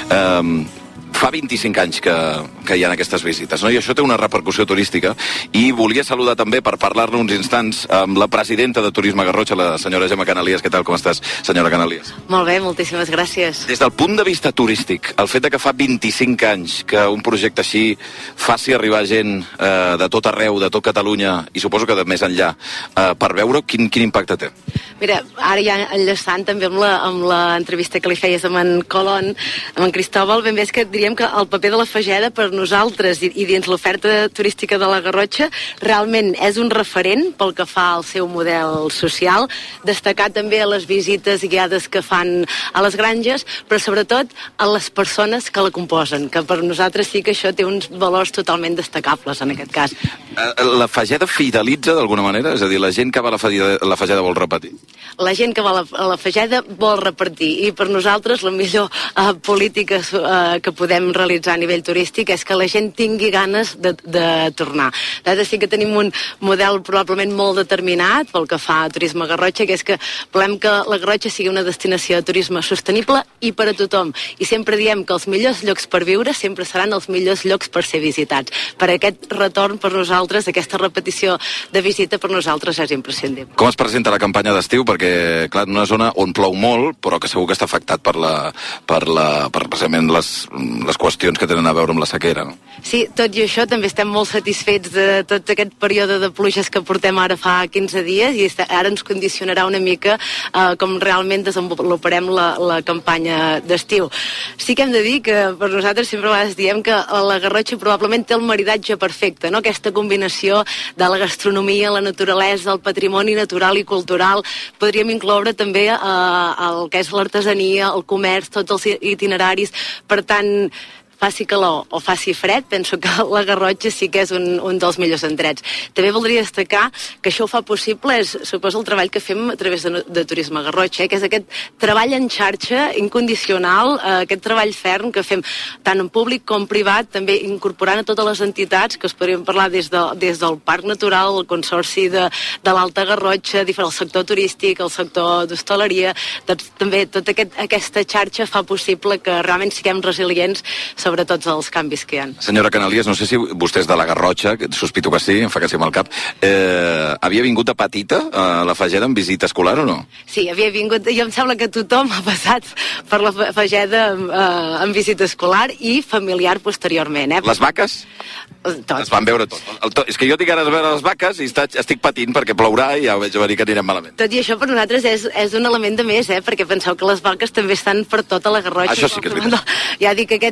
Speaker 12: eh, fa vint-i-cinc anys que, que hi ha aquestes visites, no? I això té una repercussió turística i volia saludar també per parlar-ne uns instants amb la presidenta de Turisme Garrotxa, la senyora Gemma Canalies. Què tal, com estàs, senyora Canalies?
Speaker 3: Molt bé, moltíssimes gràcies.
Speaker 12: Des del punt de vista turístic, el fet de que fa vint-i-cinc anys que un projecte així faci arribar gent eh, de tot arreu, de tot Catalunya i suposo que de més enllà, eh, per veure quin, quin impacte té.
Speaker 3: Mira, ara ja enllaçant també amb la, amb la entrevista que li feies amb en Colón, amb en Cristóbal, ben bé és que diríem que el paper de La Fageda per nosaltres i, i dins l'oferta turística de la Garrotxa realment és un referent pel que fa al seu model social, destacar també a les visites guiades que fan a les granges, però sobretot a les persones que la composen, que per nosaltres sí que això té uns valors totalment destacables en aquest cas.
Speaker 12: La Fageda fidelitza d'alguna manera? És a dir, la gent que va a la Fageda, la Fageda vol repetir?
Speaker 3: La gent que va a la, a la Fageda vol repartir i per nosaltres la millor uh, política uh, que podem realitzar a nivell turístic és que la gent tingui ganes de, de tornar. Nosaltres sí que tenim un model probablement molt determinat pel que fa a Turisme Garrotxa, que és que volem que la Garrotxa sigui una destinació de turisme sostenible i per a tothom. I sempre diem que els millors llocs per viure sempre seran els millors llocs per ser visitats. Per aquest retorn per nosaltres, aquesta repetició de visita per nosaltres és imprescindible.
Speaker 12: Com es presenta la campanya d'estiu? Perquè, clar, en una zona on plou molt, però que segur que està afectat per la, per la, per precisament les, les qüestions que tenen a veure amb la sequera, no?
Speaker 3: Sí, tot i això també estem molt satisfets de tot aquest període de pluges que portem ara fa quinze dies i ara ens condicionarà una mica eh, com realment desenvoluparem la, la campanya d'estiu. Sí que hem de dir que per nosaltres sempre a vegades diem que la Garrotxa probablement té el maridatge perfecte, no? Aquesta combinació de la gastronomia, la naturalesa, el patrimoni natural i cultural. Podríem incloure també eh, el que és l'artesania, el comerç, tots els itineraris. Per tant, faci calor o faci fred, penso que la Garrotxa sí que és un, un dels millors endrets. També voldria destacar que això ho fa possible, és, suposo, el treball que fem a través de, de Turisme Garrotxa, eh, que és aquest treball en xarxa incondicional, eh, aquest treball ferm que fem tant en públic com privat, també incorporant a totes les entitats que us podríem parlar des, de, des del Parc Natural, el Consorci de, de l'Alta Garrotxa, el sector turístic, el sector d'hostaleria, doncs, també tota aquest, aquesta xarxa fa possible que realment siguem resilients sobre tots els canvis que hi ha.
Speaker 12: Senyora Canalies, no sé si vostè és de la Garrotxa, sospito que sí, em fa que sí amb el cap, eh, havia vingut de petita a la Fageda en visita escolar o no?
Speaker 3: Sí, havia vingut, jo em sembla que tothom ha passat per la Fageda eh, en visita escolar i familiar posteriorment. Eh?
Speaker 12: Les vaques?
Speaker 3: Tot.
Speaker 12: Es van veure tot. El to... És que jo tinc ganes de veure les vaques i estic, estic patint perquè plourà i ja ho veig a venir que anirem malament.
Speaker 3: Tot i això per nosaltres és, és un element de més, eh? Perquè penseu que les vaques també estan per tota la Garrotxa.
Speaker 12: Això sí que és veritat.
Speaker 3: Ja dic que aquest, aquest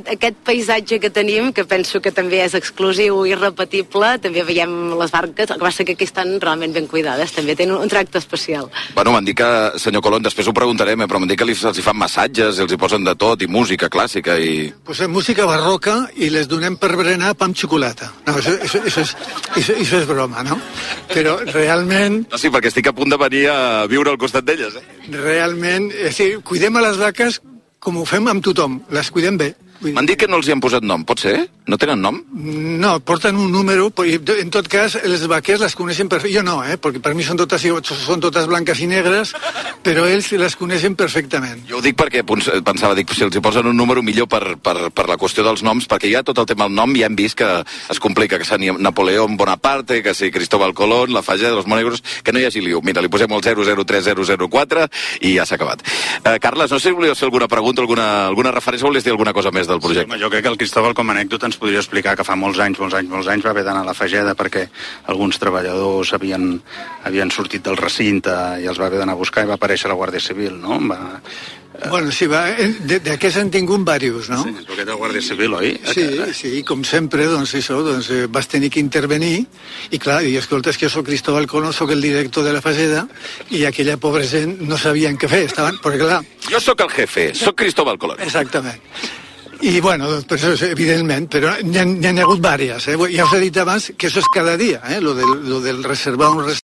Speaker 3: paisatge que tenim, que penso que també és exclusiu i irrepetible, també veiem les barques, el que passa que aquí estan realment ben cuidades, també tenen un tracte especial.
Speaker 12: Bueno, m'han dit que, senyor Colón, després ho preguntarem, eh, però m'han dit que els hi fan massatges, els hi posen de tot, i música clàssica, i...
Speaker 25: Pues en música barroca i les donem per berenar pa amb xocolata. No, això, això, això, és, això, això és broma, no? Però realment...
Speaker 12: No, sí, perquè estic a punt de venir a viure al costat d'elles, eh?
Speaker 25: Realment, és a dir, cuidem a les vaques com ho fem amb tothom, les cuidem bé.
Speaker 12: M'han dit que no els hi han posat nom, pot ser? No tenen nom?
Speaker 25: No, porten un número, en tot cas, les vaques les coneixen perfectament. Jo no, eh, perquè per mi són totes, són totes blanques i negres, però ells les coneixen perfectament.
Speaker 12: Jo ho dic perquè pensava, dic, si els hi posen un número millor per, per, per la qüestió dels noms, perquè ja tot el tema del nom ja hem vist que es complica, que sigui Napoleó Bonaparte, que sigui Cristóbal Colón, la Fageda, los Monegros, que no hi hagi liu. Mira, li posem el zero zero tres zero zero quatre i ja s'ha acabat. Eh, Carles, no sé si volies fer alguna pregunta, alguna, alguna referència, o volies dir alguna cosa més del projecte?
Speaker 13: Sí, jo crec que el Cristóbal, com a anècdota, ens podria explicar que fa molts anys, molts anys, molts anys va haver d'anar a la Fageda perquè alguns treballadors havien, havien sortit del recinte i els va haver d'anar a buscar i va aparèixer la Guàrdia Civil, no? Va...
Speaker 25: Bueno, sí, va, d'aquests han tingut diversos, no?
Speaker 13: Sí, perquè de Guàrdia Civil, oi?
Speaker 25: Sí, sí, com sempre, doncs això, doncs vas tenir que intervenir i clar, i escolta, és que jo soc Cristóbal Colón, soc el director de la Fageda i aquella pobra gent no sabien què fer, estaven, perquè clar...
Speaker 12: Jo sóc el jefe, sóc Cristóbal Colón.
Speaker 25: Exactament. I, bueno, pues eso, evidentment, però n'hi ha, n'hi ha hagut diverses. Eh? Ja us he dit abans que això és cada dia, eh? Lo del, lo del reservar un restaurant